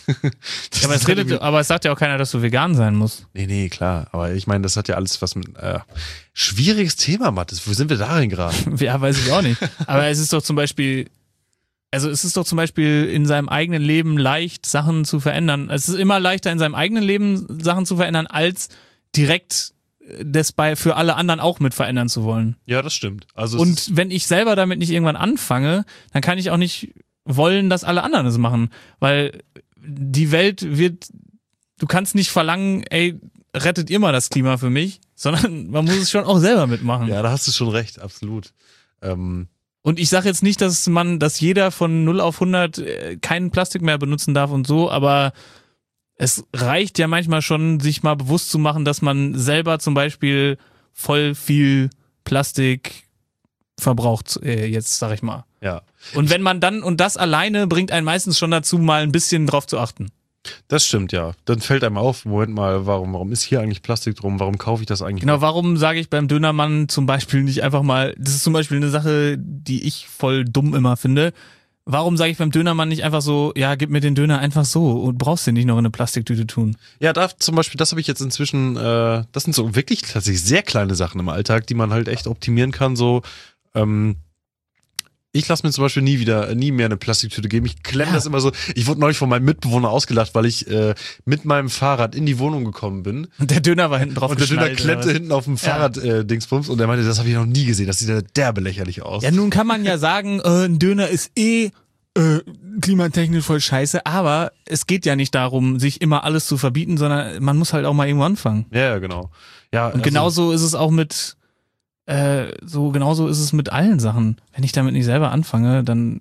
Das Ja, aber, ist es halt redet, irgendwie- aber es sagt ja auch keiner, dass du vegan sein musst. Nee, nee, klar. Aber ich meine, das hat ja alles was mit. Äh, schwieriges Thema, Mathis. Wo sind wir darin gerade? Ja, weiß ich auch nicht. Aber es ist doch zum Beispiel, also es ist doch zum Beispiel in seinem eigenen Leben leicht, Sachen zu verändern. Es ist immer leichter, in seinem eigenen Leben Sachen zu verändern, als direkt das bei für alle anderen auch mit verändern zu wollen. Ja, das stimmt. Also es Und wenn ich selber damit nicht irgendwann anfange, dann kann ich auch nicht wollen, dass alle anderen es machen. Weil die Welt wird, du kannst nicht verlangen, ey, rettet ihr mal das Klima für mich, sondern man muss es schon auch selber mitmachen. ja, da hast du schon recht, absolut. Ähm, Und ich sage jetzt nicht, dass man, dass jeder von null auf hundert keinen Plastik mehr benutzen darf und so, aber es reicht ja manchmal schon, sich mal bewusst zu machen, dass man selber zum Beispiel voll viel Plastik verbraucht, äh, jetzt sag ich mal. ja, Und wenn man dann, und das alleine bringt einen meistens schon dazu, mal ein bisschen drauf zu achten. das stimmt, ja. Dann fällt einem auf, Moment mal, warum, warum ist hier eigentlich Plastik drum? Warum kaufe ich das eigentlich? Genau, warum sage ich beim Dönermann zum Beispiel nicht einfach mal, das ist zum Beispiel eine Sache, die ich voll dumm immer finde. Warum sage ich beim Dönermann nicht einfach so, ja, gib mir den Döner einfach so und brauchst den nicht noch in eine Plastiktüte tun? Ja, da zum Beispiel, das habe ich jetzt inzwischen, äh, das sind so wirklich tatsächlich sehr kleine Sachen im Alltag, die man halt echt optimieren kann, so, ähm, ich lasse mir zum Beispiel nie wieder, nie mehr eine Plastiktüte geben. Ich klemme Ja. das immer so. Ich wurde neulich von meinem Mitbewohner ausgelacht, weil ich äh, mit meinem Fahrrad in die Wohnung gekommen bin. Und der Döner war hinten drauf Und der Döner geschnallt, klemmte oder was? hinten auf dem Fahrrad äh, Dingsbums und er meinte, das habe ich noch nie gesehen. Das sieht ja derbe lächerlich aus. Ja, nun kann man ja sagen, äh, ein Döner ist eh äh, klimatechnisch voll scheiße, aber es geht ja nicht darum, sich immer alles zu verbieten, sondern man muss halt auch mal irgendwo anfangen. Ja, ja, genau. Ja, Und genauso ist es auch mit, äh, so genauso ist es mit allen Sachen. Wenn ich damit nicht selber anfange, dann,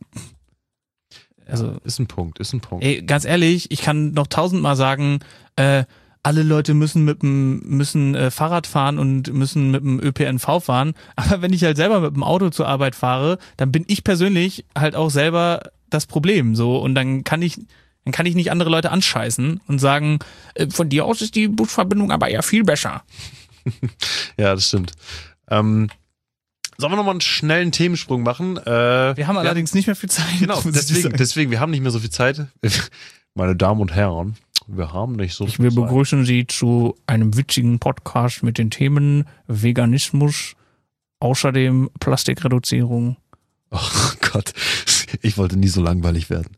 also, ist ein Punkt, ist ein Punkt. ey, ganz ehrlich, ich kann noch tausendmal sagen, äh, alle Leute müssen mit dem müssen äh, Fahrrad fahren und müssen mit dem Ö P N V fahren. Aber wenn ich halt selber mit dem Auto zur Arbeit fahre, dann bin ich persönlich halt auch selber das Problem. So und dann kann ich dann kann ich nicht andere Leute anscheißen und sagen, äh, von dir aus ist die Busverbindung aber ja viel besser. Ja, das stimmt. Ähm, sollen wir nochmal einen schnellen Themensprung machen? Äh, Wir haben allerdings nicht mehr viel Zeit. Genau, muss ich deswegen, sagen. deswegen, wir haben nicht mehr so viel Zeit. Meine Damen und Herren, wir haben nicht so Ich viel will Zeit. begrüßen Sie zu einem witzigen Podcast mit den Themen Veganismus, außerdem Plastikreduzierung. Oh Gott, ich wollte nie so langweilig werden.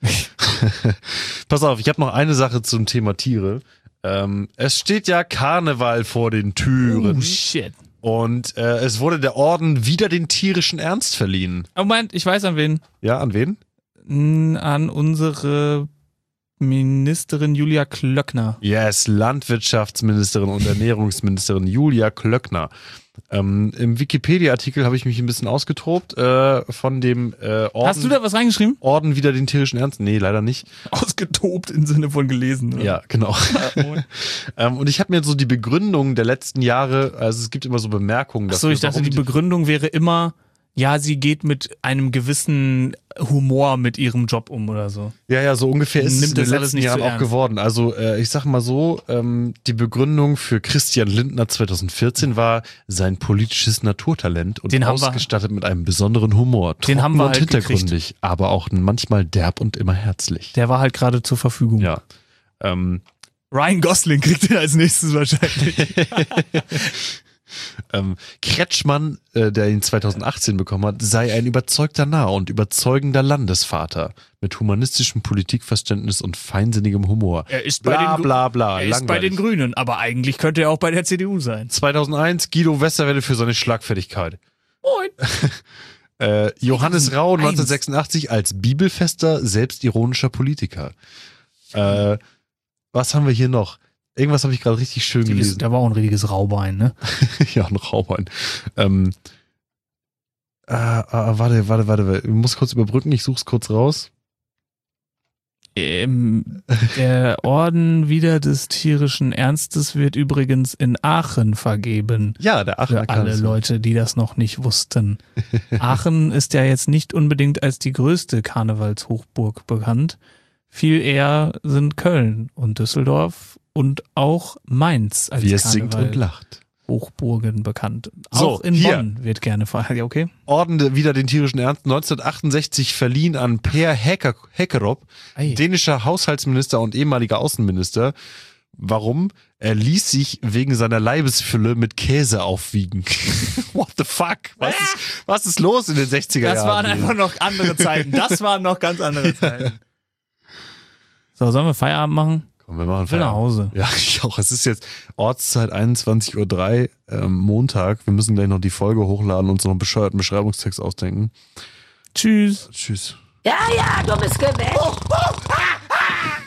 Pass auf, ich habe noch eine Sache zum Thema Tiere. Ähm, es steht ja Karneval vor den Türen Oh shit. und äh, es wurde der Orden wieder den tierischen Ernst verliehen. Oh, Moment, ich weiß an wen. Ja, an wen? N- An unsere Ministerin Julia Klöckner. Yes, Landwirtschaftsministerin und Ernährungsministerin Julia Klöckner. Ähm, Im Wikipedia-Artikel habe ich mich ein bisschen ausgetobt äh, von dem äh, Orden. Hast du da was reingeschrieben? Orden wieder den tierischen Ernst? Nee, leider nicht. Ausgetobt im Sinne von gelesen. Oder? Ja, genau. Moin. ähm, und ich habe mir so die Begründung der letzten Jahre, also es gibt immer so Bemerkungen Achso, dafür, ich dachte, warum die Begründung wäre immer, ja, sie geht mit einem gewissen Humor mit ihrem Job um oder so. Ja, ja, so ungefähr ist Nimmt es in das den alles letzten nicht Jahren zu auch ernst. geworden. Also äh, ich sag mal so, ähm, die Begründung für Christian Lindner zweitausendvierzehn war sein politisches Naturtalent und Den haben wir- ausgestattet mit einem besonderen Humor. Den Trocken haben wir und halt hintergründig, aber auch manchmal derb und immer herzlich. Der war halt gerade zur Verfügung. Ja. Ähm, Ryan Gosling kriegt den als nächstes wahrscheinlich. Ähm, Kretschmann, äh, der ihn zweitausendachtzehn bekommen hat, sei ein überzeugter Narr und überzeugender Landesvater mit humanistischem Politikverständnis und feinsinnigem Humor. Er ist bei Bla den, bla bla. er ist bei langweilig. den Grünen, aber eigentlich könnte er auch bei der C D U sein. zweitausendeins Guido Westerwelle für seine Schlagfertigkeit. Moin. Äh, Johannes Rau zweitausendeins. neunzehnhundertsechsundachtzig als bibelfester, selbstironischer Politiker. Äh, was haben wir hier noch? Irgendwas habe ich gerade richtig schön gelesen. Der war auch ein richtiges Raubein, ne? Ja, ein Raubein. Ähm, äh, äh, warte, warte, warte. Ich muss kurz überbrücken, ich suche es kurz raus. Ähm, der Orden wieder des tierischen Ernstes wird übrigens in Aachen vergeben. Ja, der Aachener Für alle Karneval. Leute, die das noch nicht wussten. Aachen ist ja jetzt nicht unbedingt als die größte Karnevalshochburg bekannt. Viel eher sind Köln und Düsseldorf und auch Mainz als Wie es singt und Karneval lacht. Hochburgen bekannt. So, Auch in hier. Bonn wird gerne verhalten. Ja, okay. Orden der- wieder den tierischen Ernst. neunzehnhundertachtundsechzig verliehen an Per Hecker, Heckerop, Ei. dänischer Haushaltsminister und ehemaliger Außenminister. Warum? Er ließ sich wegen seiner Leibesfülle mit Käse aufwiegen. What the fuck? Was ist, was ist los in den sechziger Jahren? Das waren einfach noch andere Zeiten. Das waren noch ganz andere Zeiten. So, sollen wir Feierabend machen? Komm, wir machen Ich will nach Hause. Ja, ich auch. Es ist jetzt Ortszeit einundzwanzig Uhr drei, ähm, Montag. Wir müssen gleich noch die Folge hochladen und uns noch einen bescheuerten Beschreibungstext ausdenken. Tschüss. Tschüss. Ja, ja, dummes Gewäsch.